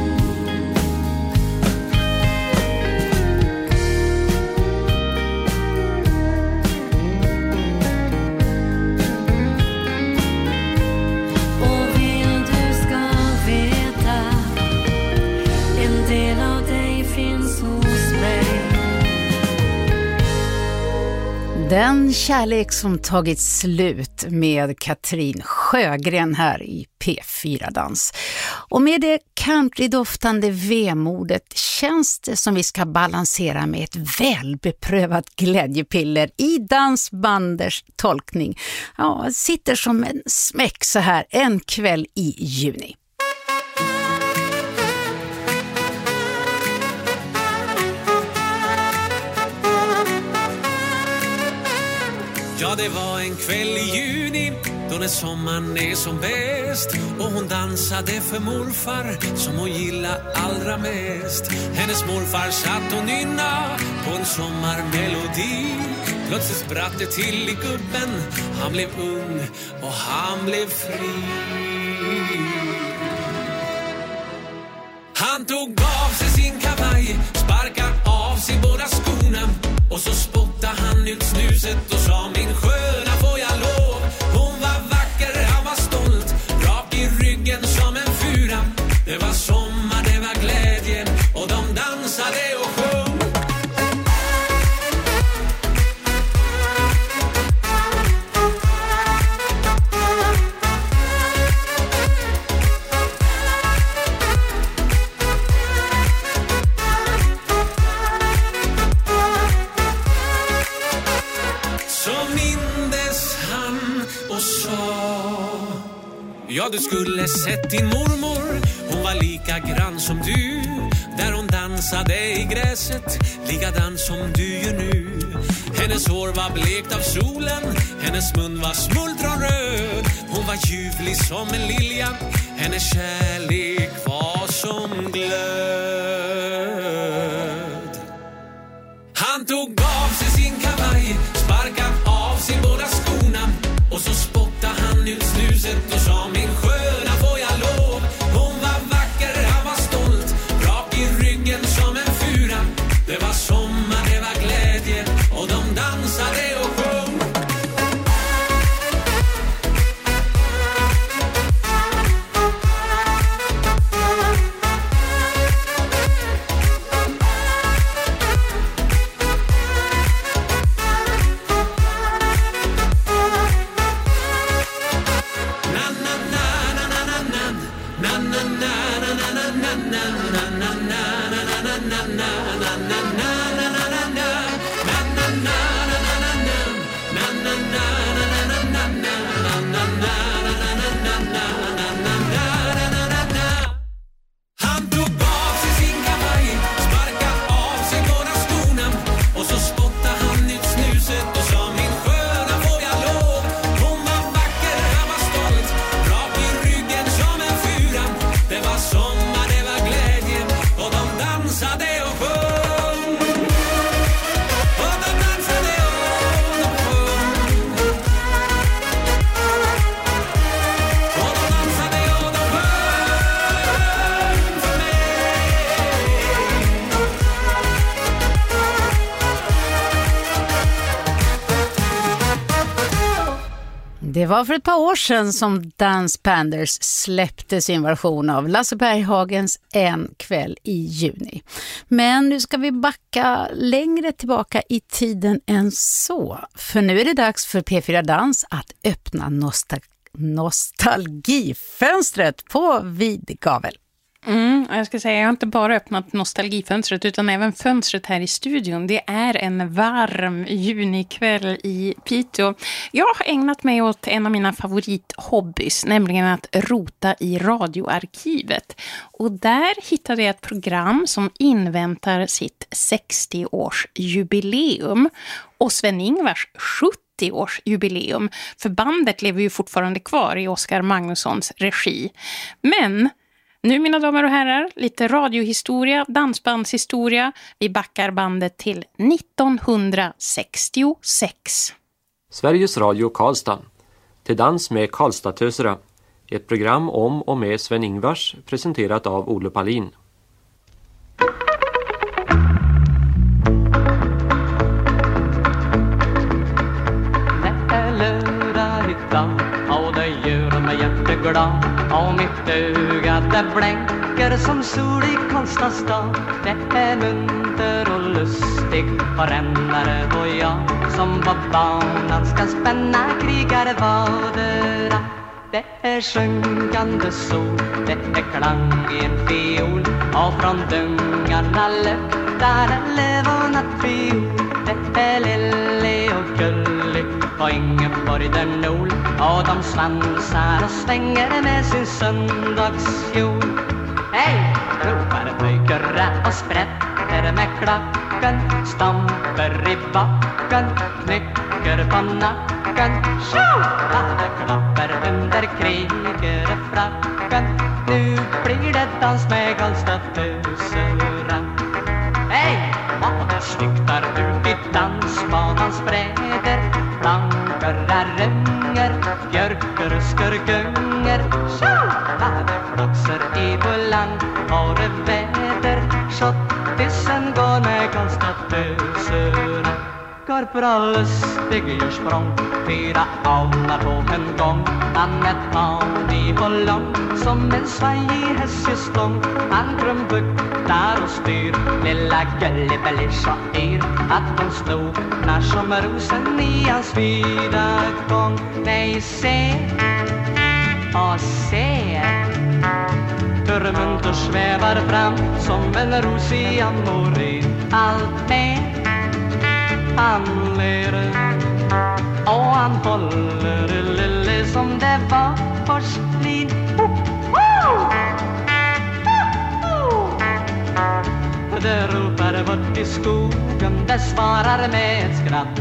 P: Och vill du ska veta, en del av dig finns hos mig.
I: Den kärlek som tagit slut med Katrin Sjögren här i P fyra Dans. Och med det countrydoftande vemodet känns det som vi ska balansera med ett välbeprövat glädjepiller i dansbanders tolkning. Ja, sitter som en smäck så här en kväll i juni.
Q: Ja, det var en kväll i juni då när sommaren är som bäst, och hon dansade för morfar som hon gillade allra mest. Hennes morfar satt och nynna på en sommarmelodi. Plötsligt spratt det till i gubben. Han blev ung och han blev fri. Han tog av sig sin kavaj, sparkade av sig båda skorna, och så spottade han ut snuset och sa: min sköna, får jag lov? Hon var vacker, han var stolt, rak i ryggen som en fura. Det var sommar, det var glädje, och de dansade och sjöng. Ja, du skulle sett din mormor, hon var lika grann som du, där hon dansade i gräset, likadan som du gör nu. Hennes hår var blekt av solen, hennes mun var smultronröd. Hon var ljuvlig som en lilja, hennes kärlek var som glöd. Han tog av sig sin kavaj, sparkade av sig båda skorna, och så spottade han ut snuset och sa: min sköna, får jag lov? Hon var vacker, han var stolt, rak i ryggen som en fura. Det var sommar, det var glädje, och de dansade och sjöng.
I: Det var för ett par år sedan som Dance Panders släppte sin version av Lasse Berghagens En kväll i juni. Men nu ska vi backa längre tillbaka i tiden än så. För nu är det dags för P fyra Dans att öppna nostal- nostalgifönstret på vid gavel.
J: Mm, jag ska säga, jag har inte bara öppnat nostalgifönstret utan även fönstret här i studion. Det är en varm junikväll i Piteå. Jag har ägnat mig åt en av mina favorithobbys, nämligen att rota i radioarkivet. Och där hittade jag ett program som inväntar sitt sextio-årsjubileum och Sven-Ingvars sjuttio-årsjubileum. För bandet lever ju fortfarande kvar i Oskar Magnussons regi. Men nu, mina damer och herrar, lite radiohistoria, dansbandshistoria. Vi backar bandet till nittonhundrasextiosex.
R: Sveriges Radio Karlstad. Till dans med Karlstadtösera. Ett program om och med Sven-Ingvars, presenterat av Olle Palin.
S: Det är lördag hyttan och det gör mig hjärteglad. Och mitt öga det blänker som sol i Karlstad. Det är munter och lustig varennare och jag som på banan ska spänna krigarvaderna. Det är sjunkande sol, det är klang i en fiol, och från dungarna luktar en levonat fiol. Det är Lilly och Gully på Ingeborg där nol, och de svansar och svänger med sin söndagsjol. Hej, ropar pojkarna och sprätter med klackar backen, stamper i backen, knycker på nacken. Tjolade klapper under krigerfracken. Nu blir det dans med Karlstad-töserna. Hej, vad det snygtar ut i dansbanans bräder. Plankor är rönger, björkruskor gunger. Tjolade flaxer i bullan, har det väder. Schottisen går med Karlstad-töserna. Går bra lustig gör språng, fyra alnar på en gång. Han är tanig och lång, som en svajig hästjästlång. Han trumbuktar och styr, lilla Gullibelli så yr att hon sloknar som rosen i hans vida gång. Nej, se och se hur munter svävar fram som en ros i amore. Allt med han ler och han håller lille som det var porslin. Det ropar bort i skogen, det svarar med ett skratt.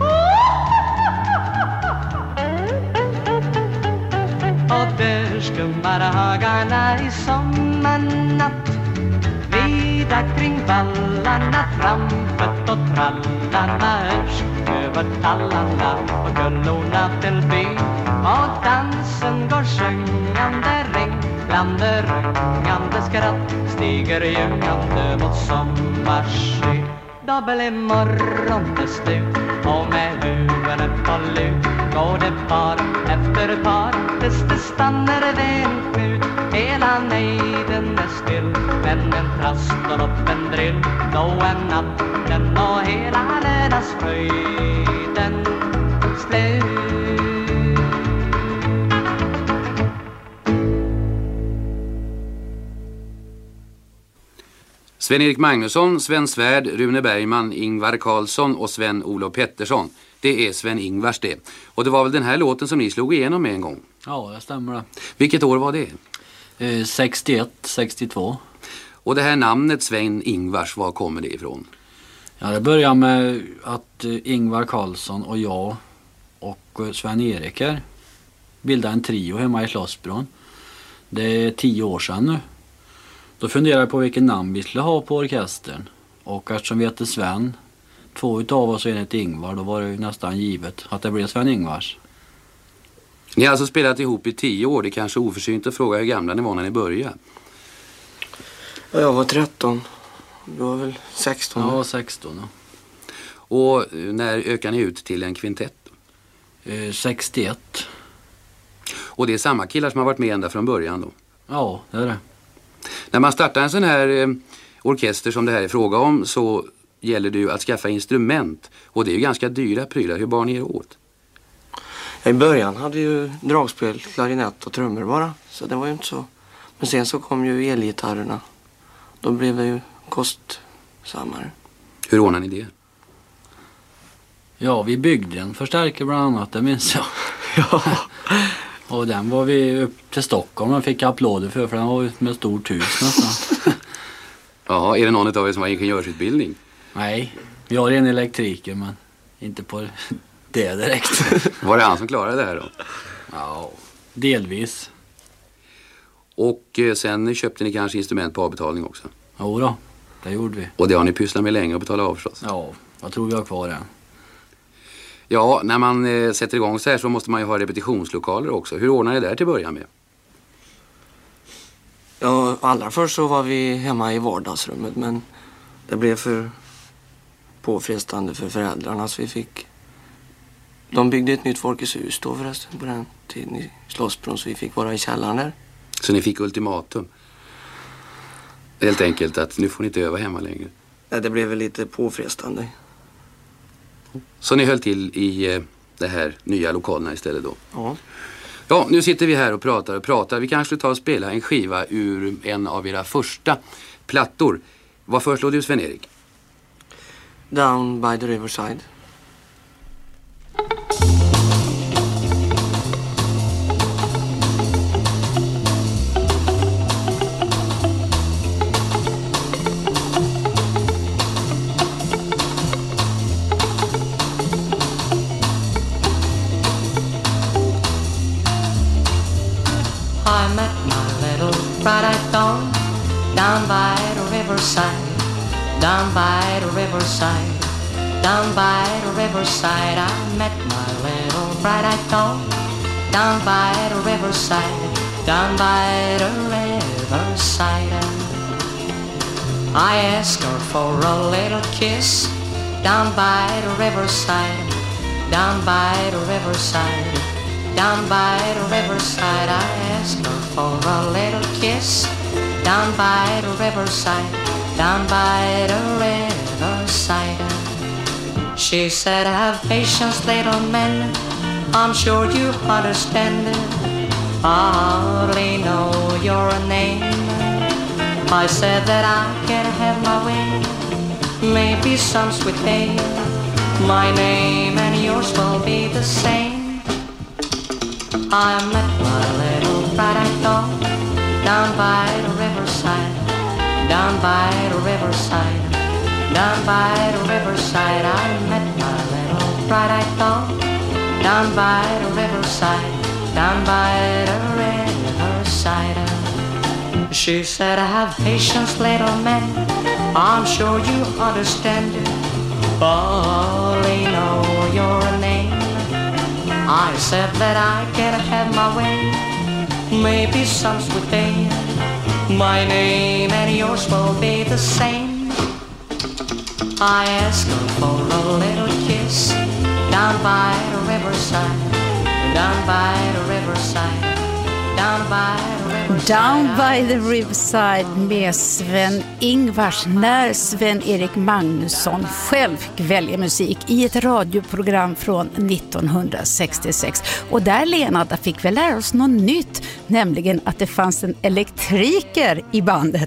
S: Och där skummar hagarna i sommarnatt. Vida kring vallarna, framfött och trallarna hörs över tallarna och gullorna till by. Och dansen går sjungande ring, bland det rungande skratt stiger ljungande mot sommarsky. Då blir morgon till slut och med huvudet på lut går det par efter par tills det stannar vid en knut. Hela nejden är still, men en trastar upp en drill. Då är natten och hela lördagsfröjden slut.
T: Sven-Erik Magnusson, Sven Svärd, Rune Bergman, Ingvar Carlsson och Sven-Olof Pettersson. Det är Sven-Ingvars det. Och det var väl den här låten som ni slog igenom med en gång?
U: Ja, det stämmer det.
T: Vilket år var det?
U: Eh, sextioett, sextiotvå.
T: Och det här namnet Sven-Ingvars, var kommer det ifrån?
U: Ja, det börjar med att Ingvar Carlsson och jag och Sven-Erik här bildade en trio hemma i Slottsbron. Det är tio år sedan nu. Då funderade jag på vilken namn vi skulle ha på orkestern. Och eftersom vi heter Sven, två utav oss är ett Ingvar, då var det nästan givet att det blev Sven-Ingvars.
T: Ni har alltså spelat ihop i tio år. Det är kanske oförsynt att fråga hur gamla ni var när ni började.
V: Ja, jag var tretton. Du var väl sexton?
U: Ja, sexton. Ja.
T: Och när ökade ni ut till en kvintett?
U: Eh, sextioett.
T: Och det är samma killar som har varit med ända från början då?
U: Ja, det är det.
T: När man startar en sån här eh, orkester som det här är fråga om, så gäller det ju att skaffa instrument. Och det är ju ganska dyra prylar. Hur bar ni er åt?
V: Ja, i början hade vi ju dragspel, klarinett och trummor bara. Så det var ju inte så. Men sen så kom ju elgitarrerna. Då blev det ju kostsammare.
T: Hur ordnade ni det?
U: Ja, vi byggde en förstärkare bland annat, det minns jag. Ja. Och den var vi upp till Stockholm och fick applåder för, för den var med stort hus nästan.
T: Ja, är det någon av er som har ingenjörsutbildning?
U: Nej, vi har en elektriker men inte på det direkt.
T: Var det han som klarade det här då?
U: Ja, delvis.
T: Och eh, sen köpte ni kanske instrument på avbetalning också?
U: Jo då, det gjorde vi.
T: Och det har ni pysslat med länge och betalat av förstås?
U: Ja, jag tror vi har kvar det.
T: Ja, när man eh, sätter igång så här så måste man ju ha repetitionslokaler också. Hur ordnar ni det där till början med?
V: Ja, allra först så var vi hemma i vardagsrummet, men det blev för påfrestande för föräldrarna så vi fick... De byggde ett nytt Folkets hus då förresten på den tiden i Slottsbron, så vi fick vara i källaren där.
T: Så ni fick ultimatum? Helt enkelt att nu får ni inte öva hemma längre?
V: Ja, det blev väl lite påfrestande.
T: Så ni höll till i eh, det här nya lokalerna istället då?
V: Ja.
T: Ja, nu sitter vi här och pratar och pratar. Vi kanske tar och spela en skiva ur en av era första plattor. Vad föreslår du, Sven-Erik?
V: Down by the Riverside.
S: I met my little bright-eyed doll down by the riverside, down by the riverside, down by the riverside. I met my little bright-eyed doll down by the riverside, down by the riverside. I asked her for a little kiss down by the riverside, down by the riverside, down by the riverside. I asked her for a little kiss down by the riverside, down by the riverside. She said, have patience, little man, I'm sure you understand. I hardly know your name. I said that I can have my way, maybe some sweet day. My name and yours will be the same. I met my little bright-eyed doll down by the riverside, down by the riverside, down by the riverside. I met my little bright-eyed doll down by the riverside, down by the riverside. She said, have patience, little man, I'm sure you understand. Only know your name. I said that I can have my way, maybe some sweet day. My name and yours will be the same. I asked her for a little kiss down by the riverside, down by the riverside, down by the riverside.
I: Down by the riverside med Sven-Ingvars, när Sven-Erik Magnusson själv fick välja musik i ett radioprogram från nittonhundrasextiosex. Och där, Lena, där fick vi lära oss något nytt, nämligen att det fanns en elektriker i bandet.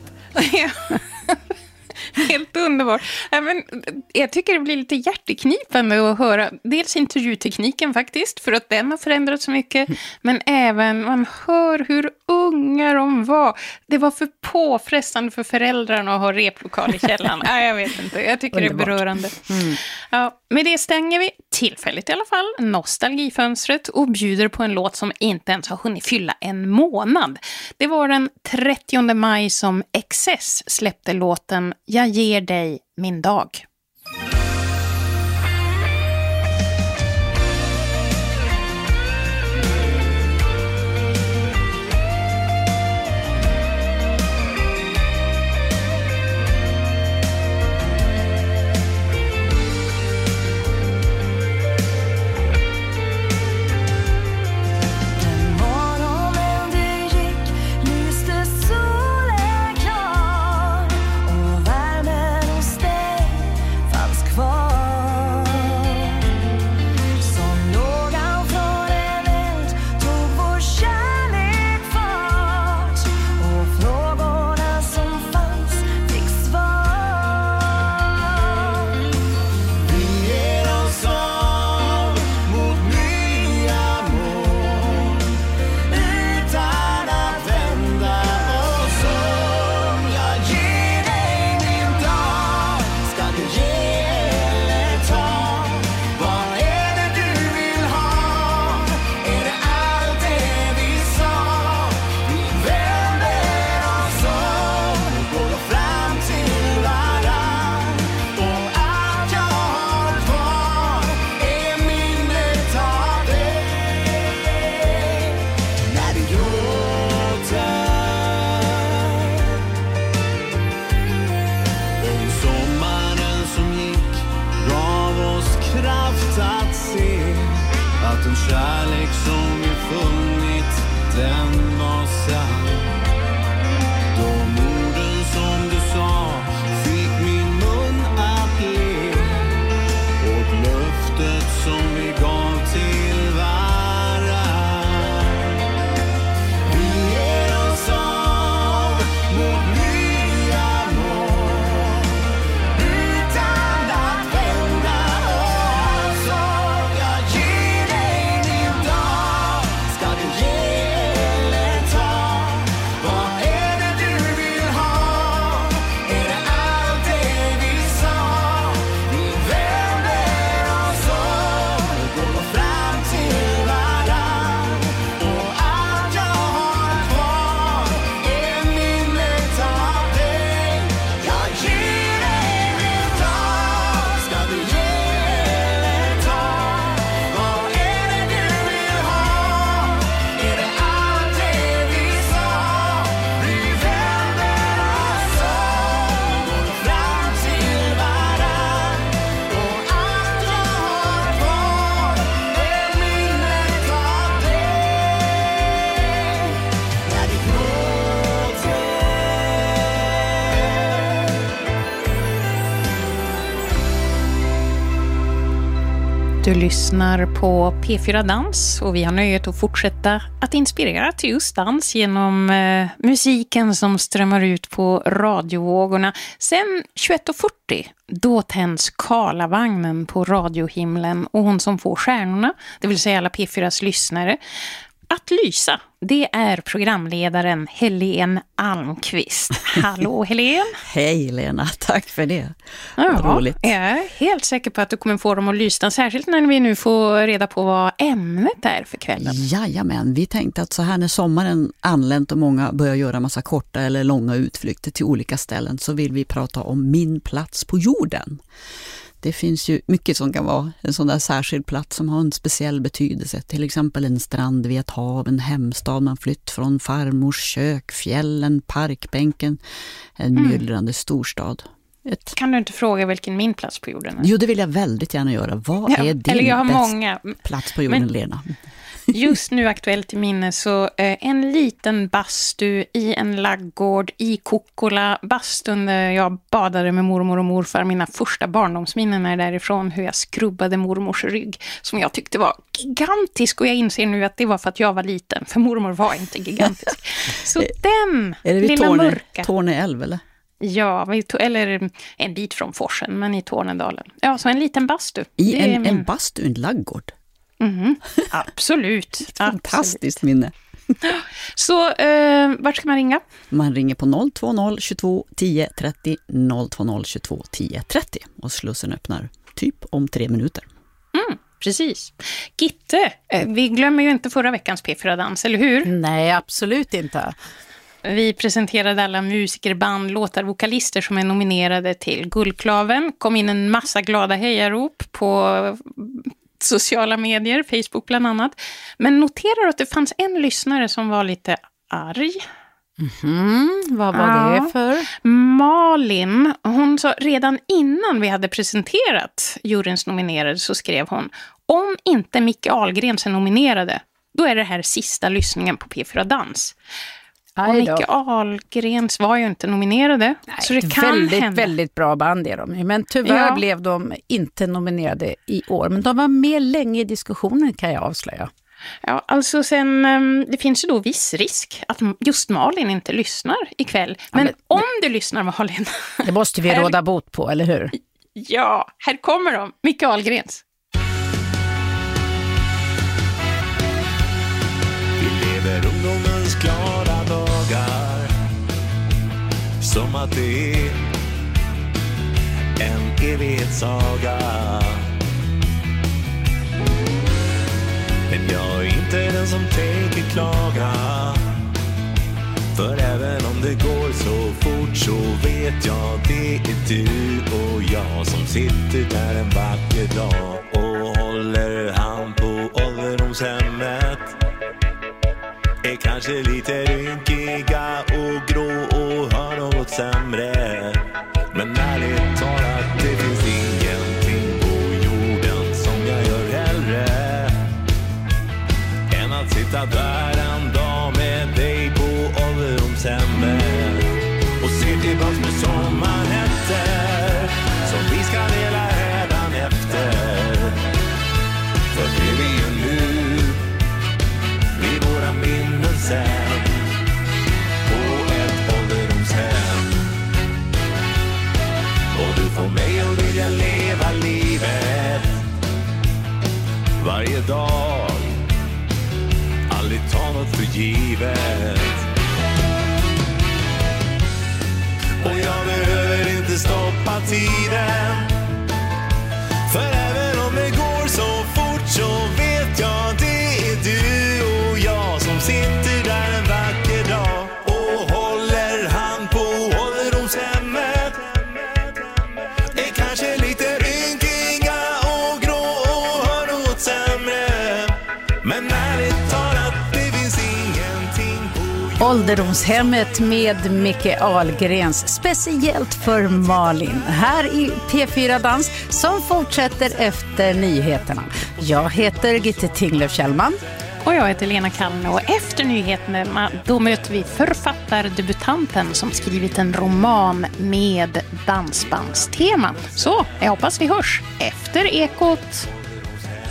J: Helt underbart. Men jag tycker det blir lite hjärteknipande att höra dels intervjutekniken faktiskt, för att den har förändrats så mycket, men även man hör hur unga de var. Det var för påfrestande för föräldrarna att ha replokal i källaren. Nej, jag vet inte. Jag tycker underbart. Det är berörande. Mm. Ja, med det stänger vi tillfälligt i alla fall nostalgifönstret och bjuder på en låt som inte ens har hunnit fylla en månad. Det var den trettionde maj som Excess släppte låten Jag ger dig min dag.
K: Ska du ge eller ta?
J: Du lyssnar på P fyra Dans och vi har nöjet att fortsätta att inspirera till just dans genom eh, musiken som strömmar ut på radiovågorna. Sen tjugoett och fyrtio, då tänds Karlavagnen på radiohimlen och hon som får stjärnorna, det vill säga alla P fyras lyssnare, att lysa. Det är programledaren Helene Almqvist. Hallå Helene.
C: Hej Lena, tack för det.
J: Ja,
C: roligt.
J: Jag är helt säker på att du kommer få dem att lyssna, särskilt när vi nu får reda på vad ämnet är för kvällen.
C: Jajamän, vi tänkte att så här när sommaren anlänt och många börjar göra massa korta eller långa utflykter till olika ställen så vill vi prata om min plats på jorden. Det finns ju mycket som kan vara en sån där särskild plats som har en speciell betydelse. Till exempel en strand vid ett hav, en hemstad man flytt från, farmors kök, fjällen, parkbänken, en
J: Mm.
C: myllrande storstad. Ett...
J: Kan du inte fråga vilken min plats på jorden är?
C: Jo, det vill jag väldigt gärna göra. Vad
J: Ja,
C: är din
J: eller jag har
C: bästa
J: många.
C: plats på jorden,
J: Men-
C: Lena?
J: Just nu aktuellt i minne så eh, en liten bastu i en laggård i Kokkola, bastun där jag badade med mormor och morfar. Mina första barndomsminnen är därifrån, hur jag skrubbade mormors rygg som jag tyckte var gigantisk, och jag inser nu att det var för att jag var liten, för mormor var inte gigantisk. Så den
C: Är det vid
J: lilla
C: Torne,
J: mörka.
C: Torne älv eller?
J: Ja, vi to- eller en bit från forsen, men i Tornedalen. Ja, så en liten bastu.
C: I
J: Det är
C: en,
J: min-
C: en bastu, en laggård?
J: Mhm, absolut.
C: Fantastiskt minne.
J: Så eh, vart ska man ringa?
C: Man ringer på noll två noll tjugotvå tio trettio noll två noll tjugotvå tio trettio och slussen öppnar typ om tre minuter.
J: Mm, precis. Gitte, eh, vi glömmer ju inte förra veckans P fyra Dans, eller hur?
I: Nej, absolut inte.
J: Vi presenterade alla musiker, band, låtar, vokalister som är nominerade till Guldklaven. Kom in en massa glada hejarop på sociala medier, Facebook bland annat. Men noterar att det fanns en lyssnare som var lite arg.
I: Mm, vad var
J: Ja.
I: det för?
J: Malin, hon sa redan innan vi hade presenterat juryns nominerade så skrev hon: om inte Micke Ahlgrens är nominerade, då är det här sista lyssningen på P fyra Dans. Och
I: Aj då.
J: Micke Ahlgrens var ju inte nominerade.
I: Nej,
J: så det
I: ett
J: kan
I: väldigt,
J: hända.
I: väldigt bra band är de. Men tyvärr
J: Ja.
I: blev de inte nominerade i år. Men de var med länge i diskussionen, kan jag avslöja.
J: Ja, alltså sen, ehm, det finns ju då viss risk att just Malin inte lyssnar ikväll. Men,
I: men-
J: om du lyssnar, Malin.
I: Det måste vi
J: Här-
I: råda bot på, eller hur?
J: Ja, här kommer de. Micke Ahlgrens.
M: Vi lever ungdomens glada dagar som att det är en evighetssaga. Men jag är inte den som tänker klaga, för även om det går så fort så vet jag det är du och jag som sitter där en vacker dag och håller hand på ålderdomshemmet. Är kanske lite rynkiga och grå och har något sämre. Men ärligt talat, det finns ingenting på jorden som jag gör hellre än att sitta där en dag med dig på ålderdomshemmet och se tillbaks med sommarnätter som vi ska dela redan efter. För det vi gör nu blir våra minnen sen på ett ålderdomshem. Och du får mig att vilja leva livet varje dag, aldrig ta något för givet. Och jag behöver inte stoppa tiden, för även om det går så fort så vet jag det är du och jag som sitter där en vacker dag och håller hand på ålderdomshemmet. Är kanske lite rynkiga och grå och har något sämre. Men ärligt talat, det finns ingenting på
I: Ålderdomshemmet med Micke Ahlgrens, speciellt för Malin, här i P fyra Dans som fortsätter efter nyheterna. Jag heter Gitte Tinglöf-Kjellman.
J: Och jag heter Lena Kallne, och efter nyheterna då möter vi författardebutanten som skrivit en roman med dansbandstema. Så jag hoppas vi hörs efter Ekot.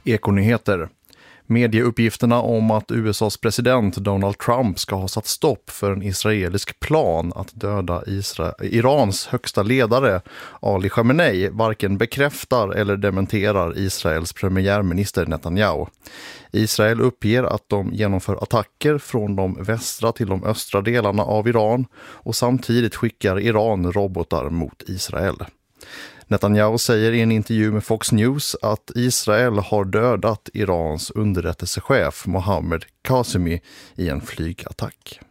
E: Ekonyheter. Medieuppgifterna om att U S A:s president Donald Trump ska ha satt stopp för en israelisk plan att döda Isra- Irans högsta ledare Ali Khamenei varken bekräftar eller dementerar Israels premiärminister Netanyahu. Israel uppger att de genomför attacker från de västra till de östra delarna av Iran och samtidigt skickar Iran robotar mot Israel. Netanyahu säger i en intervju med Fox News att Israel har dödat Irans underrättelsechef Mohammed Qasemi i en flygattack.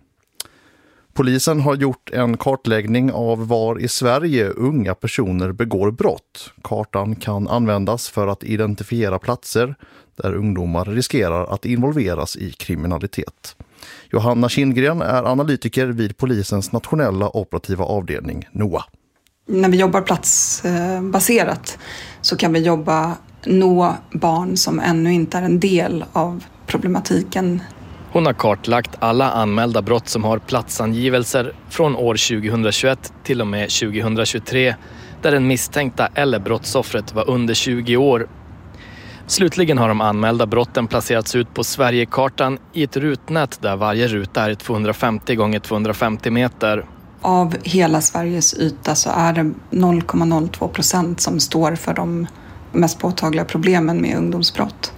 E: Polisen har gjort en kartläggning av var i Sverige unga personer begår brott. Kartan kan användas för att identifiera platser där ungdomar riskerar att involveras i kriminalitet. Johanna Kindgren är analytiker vid polisens nationella operativa avdelning N O A.
D: När vi jobbar platsbaserat så kan vi jobba nå barn som ännu inte är en del av problematiken.
G: Hon har kartlagt alla anmälda brott som har platsangivelser från år tjugohundratjugoett till och med tjugohundratjugotre där den misstänkta eller brottsoffret var under tjugo år. Slutligen har de anmälda brotten placerats ut på Sverigekartan i ett rutnät där varje ruta är tvåhundrafemtio gånger tvåhundrafemtio meter.
D: Av hela Sveriges yta så är det noll komma noll två procent som står för de mest påtagliga problemen med ungdomsbrott.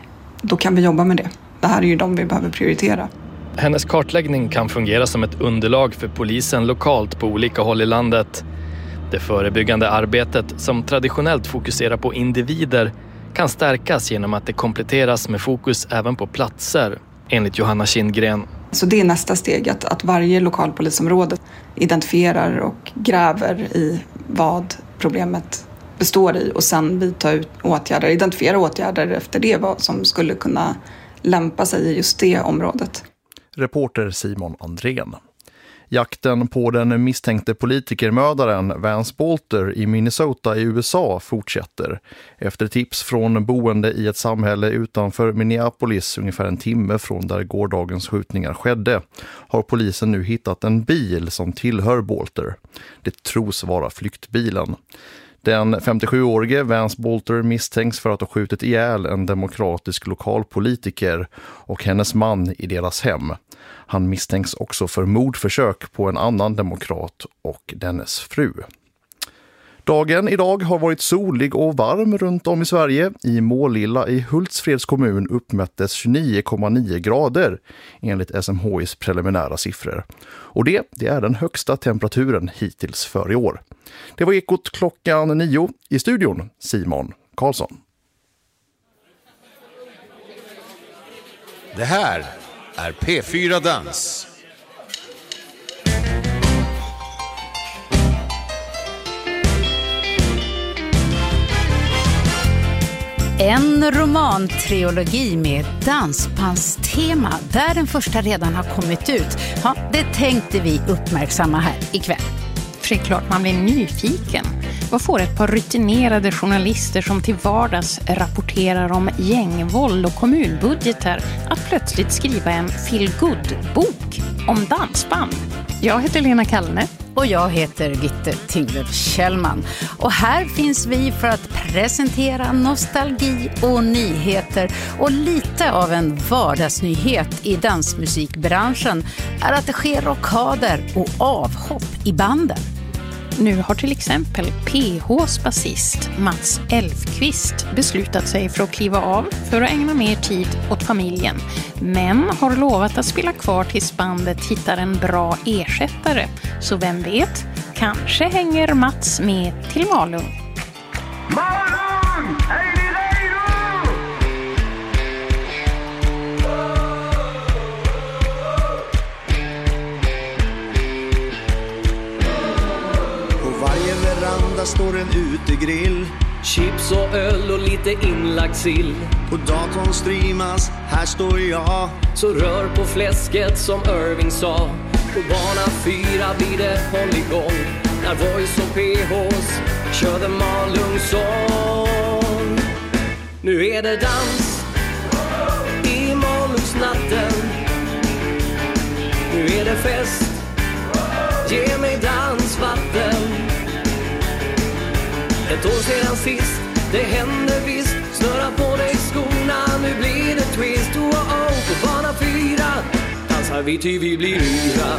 D: Då kan vi jobba med det. Det här är ju de vi behöver prioritera.
G: Hennes kartläggning kan fungera som ett underlag för polisen lokalt på olika håll i landet. Det förebyggande arbetet som traditionellt fokuserar på individer kan stärkas genom att det kompletteras med fokus även på platser, enligt Johanna Kindgren.
D: Så det är nästa steg, att, att varje lokalpolisområde identifierar och gräver i vad problemet består i och sen vidta ut åtgärder, identifiera åtgärder efter det vad som skulle kunna lämpa sig i just det området.
E: Reporter Simon Andrén. Jakten på den misstänkte politikermördaren Vance Bolter i Minnesota i U S A fortsätter. Efter tips från boende i ett samhälle utanför Minneapolis, ungefär en timme från där gårdagens skjutningar skedde, har polisen nu hittat en bil som tillhör Bolter. Det tros vara flyktbilen. Den femtiosjuårige Vance Bolter misstänks för att ha skjutit ihjäl en demokratisk lokalpolitiker och hennes man i deras hem. Han misstänks också för mordförsök på en annan demokrat och dennes fru. Dagen idag har varit solig och varm runt om i Sverige. I Målilla i Hultsfreds kommun uppmättes tjugonio komma nio grader enligt S M H I:s preliminära siffror. Och det, det är den högsta temperaturen hittills för i år. Det var Ekot klockan nio. I studion Simon Karlsson.
H: Det här är P fyra Dans.
I: En romantrilogi med dansbandstema där den första redan har kommit ut. Ja, det tänkte vi uppmärksamma här ikväll.
J: För det är klart man blir nyfiken. Vad får ett par rutinerade journalister som till vardags rapporterar om gängvåld och kommunbudgeter att plötsligt skriva en feel-good-bok om dansband? Jag heter Lena Kallne.
I: Och jag heter Gitte Tinglöf Kjellman. Och här finns vi för att presentera nostalgi och nyheter. Och lite av en vardagsnyhet i dansmusikbranschen är att det sker rockader och avhopp i banden.
J: Nu har till exempel P H:s basist Mats Elfqvist beslutat sig för att kliva av för att ägna mer tid åt familjen. Men har lovat att spela kvar tills bandet hittar en bra ersättare. Så vem vet, kanske hänger Mats med till Malung.
K: Malung! Är ni redo?
M: På varje veranda står en utegrill.
W: Chips och öl och lite inlagd sill.
M: På datorn streamas, här står jag.
W: Så rör på fläsket som Irving sa. På bana fyra blir det håll igång. När Voice och P H's kör The Malungsång. Nu är det dans i Malungsnatten. Nu är det fest, ge mig dansvatten. Ett år sedan sist, det hände visst. Snöra på dig skor nu blir det twist. Oh, oh, oh, på bana fyra dansar vi till vi blir yra.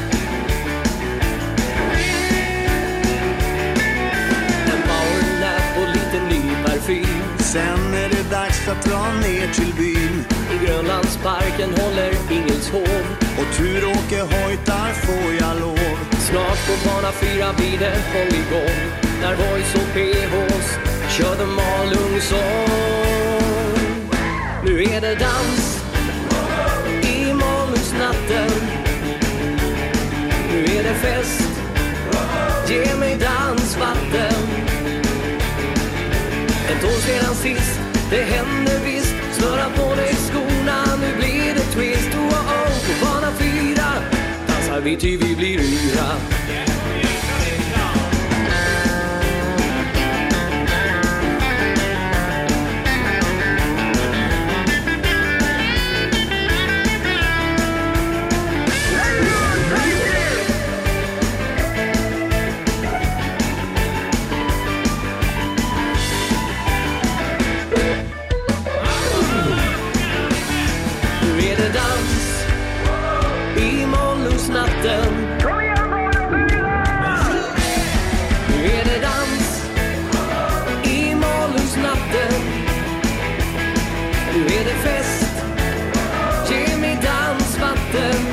W: En powernap och lite ny parfym.
M: Sen är det dags att dra ner till byn.
W: I Grönlandsparken håller Ingelshov.
M: Och Turåke hojtar får jag lov.
W: Snart på bana fyra blir det hålligång. När Voice och P H's kör de Malungsång. Nu är det dans i Malungsnatten. Nu är det fest, ge mig dansvatten. Ett år sedan sist, det händer visst. Snurra på dig skorna, nu blir det twist. Oh, oh, oh, på bana fyra dansar vi till vi blir yra. Nu är det dans i Malungsnatten. Nu är det fest, ge mig dansvatten.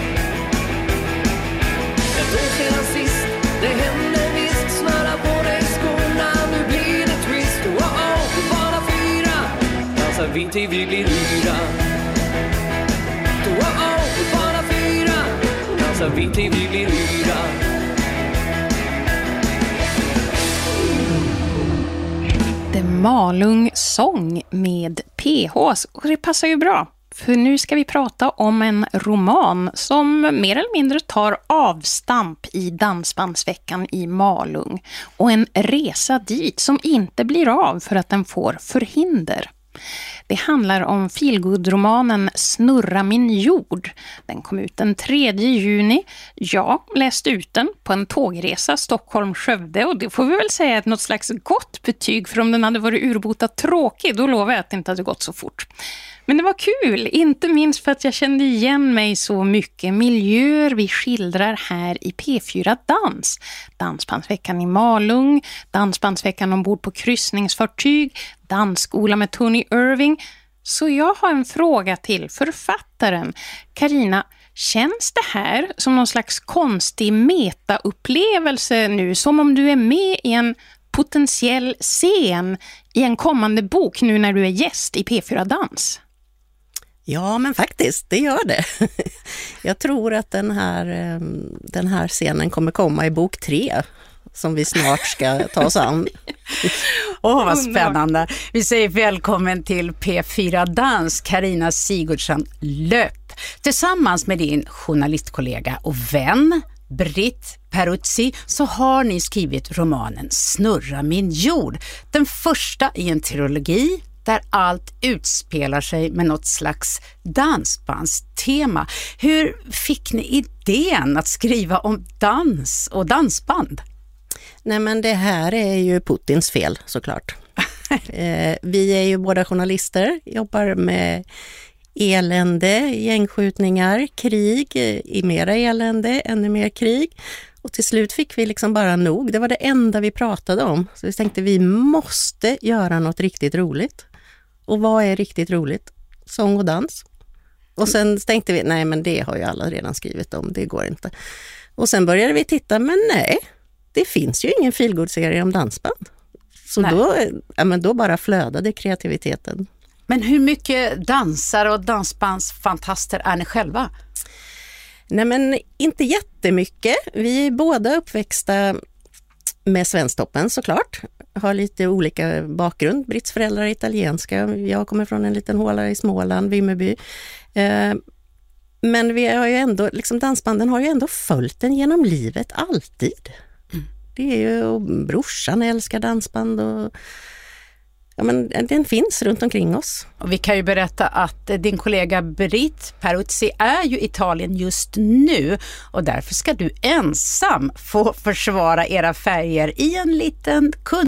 W: Ett år sedan sist, det hände visst. Snöra på dig skorna, nu blir det twist. Oh, oh, på bana fyra dansar vi till vi blir yra. Oh, oh, på bana fyra dansar vi till vi blir yra.
J: The Malung sång med P H's, och det passar ju bra. För nu ska vi prata om en roman som mer eller mindre tar avstamp i Dansbandsveckan i Malung. Och en resa dit som inte blir av för att den får förhinder. Det handlar om feelgood-romanen Snurra min jord. Den kom ut den tredje juni. Jag läste ut den på en tågresa Stockholm-Skövde, och det får vi väl säga är något slags gott betyg, för om den hade varit urbotat tråkig, då lovar jag att det inte hade gått så fort. Men det var kul, inte minst för att jag kände igen mig så mycket. Miljöer vi skildrar här i P fyra Dans. Dansbandsveckan i Malung, Dansbandsveckan ombord på kryssningsfartyg, dansskola med Tony Irving. Så jag har en fråga till författaren. Carina, känns det här som någon slags konstig metaupplevelse nu? Som om du är med i en potentiell scen i en kommande bok nu när du är gäst i P fyra Dans?
A: Ja, men faktiskt, det gör det. Jag tror att den här, den här scenen kommer komma i bok tre, som vi snart ska ta oss an.
I: Åh, oh, vad spännande. Vi säger välkommen till P fyra Dans, Carina Sigurdsson Löp. Tillsammans med din journalistkollega och vän Britt Peruzzi så har ni skrivit romanen Snurra min jord. Den första i en trilogi där allt utspelar sig med något slags dansbandstema. Hur fick ni idén att skriva om dans och dansband?
A: Nej, men det här är ju Putins fel, såklart. eh, vi är ju båda journalister, jobbar med elände, gängskjutningar, krig, i mera elände, ännu mer krig. Och till slut fick vi liksom bara nog. Det var det enda vi pratade om. Så vi tänkte vi måste göra något riktigt roligt. Och vad är riktigt roligt? Sång och dans. Och sen tänkte vi, nej men det har ju alla redan skrivit om, det går inte. Och sen började vi titta, men nej, det finns ju ingen feelgood-serie om dansband. Så då, ja, men då bara flödade kreativiteten.
I: Men hur mycket dansare och dansbandsfantaster är ni själva?
A: Nej, men inte jättemycket. Vi är båda uppväxta med Svensktoppen, såklart. Har lite olika bakgrund. Britts föräldrar är italienska. Jag kommer från en liten håla i Småland, Vimmerby. Eh, men vi har ju ändå, liksom dansbanden har ju ändå följt den genom livet alltid. Mm. Det är ju, och brorsan älskar dansband och ja, men den finns runt omkring oss.
I: Och vi kan ju berätta att din kollega Britt Peruzzi är ju i Italien just nu, och därför ska du ensam få försvara era färger i en liten kunskap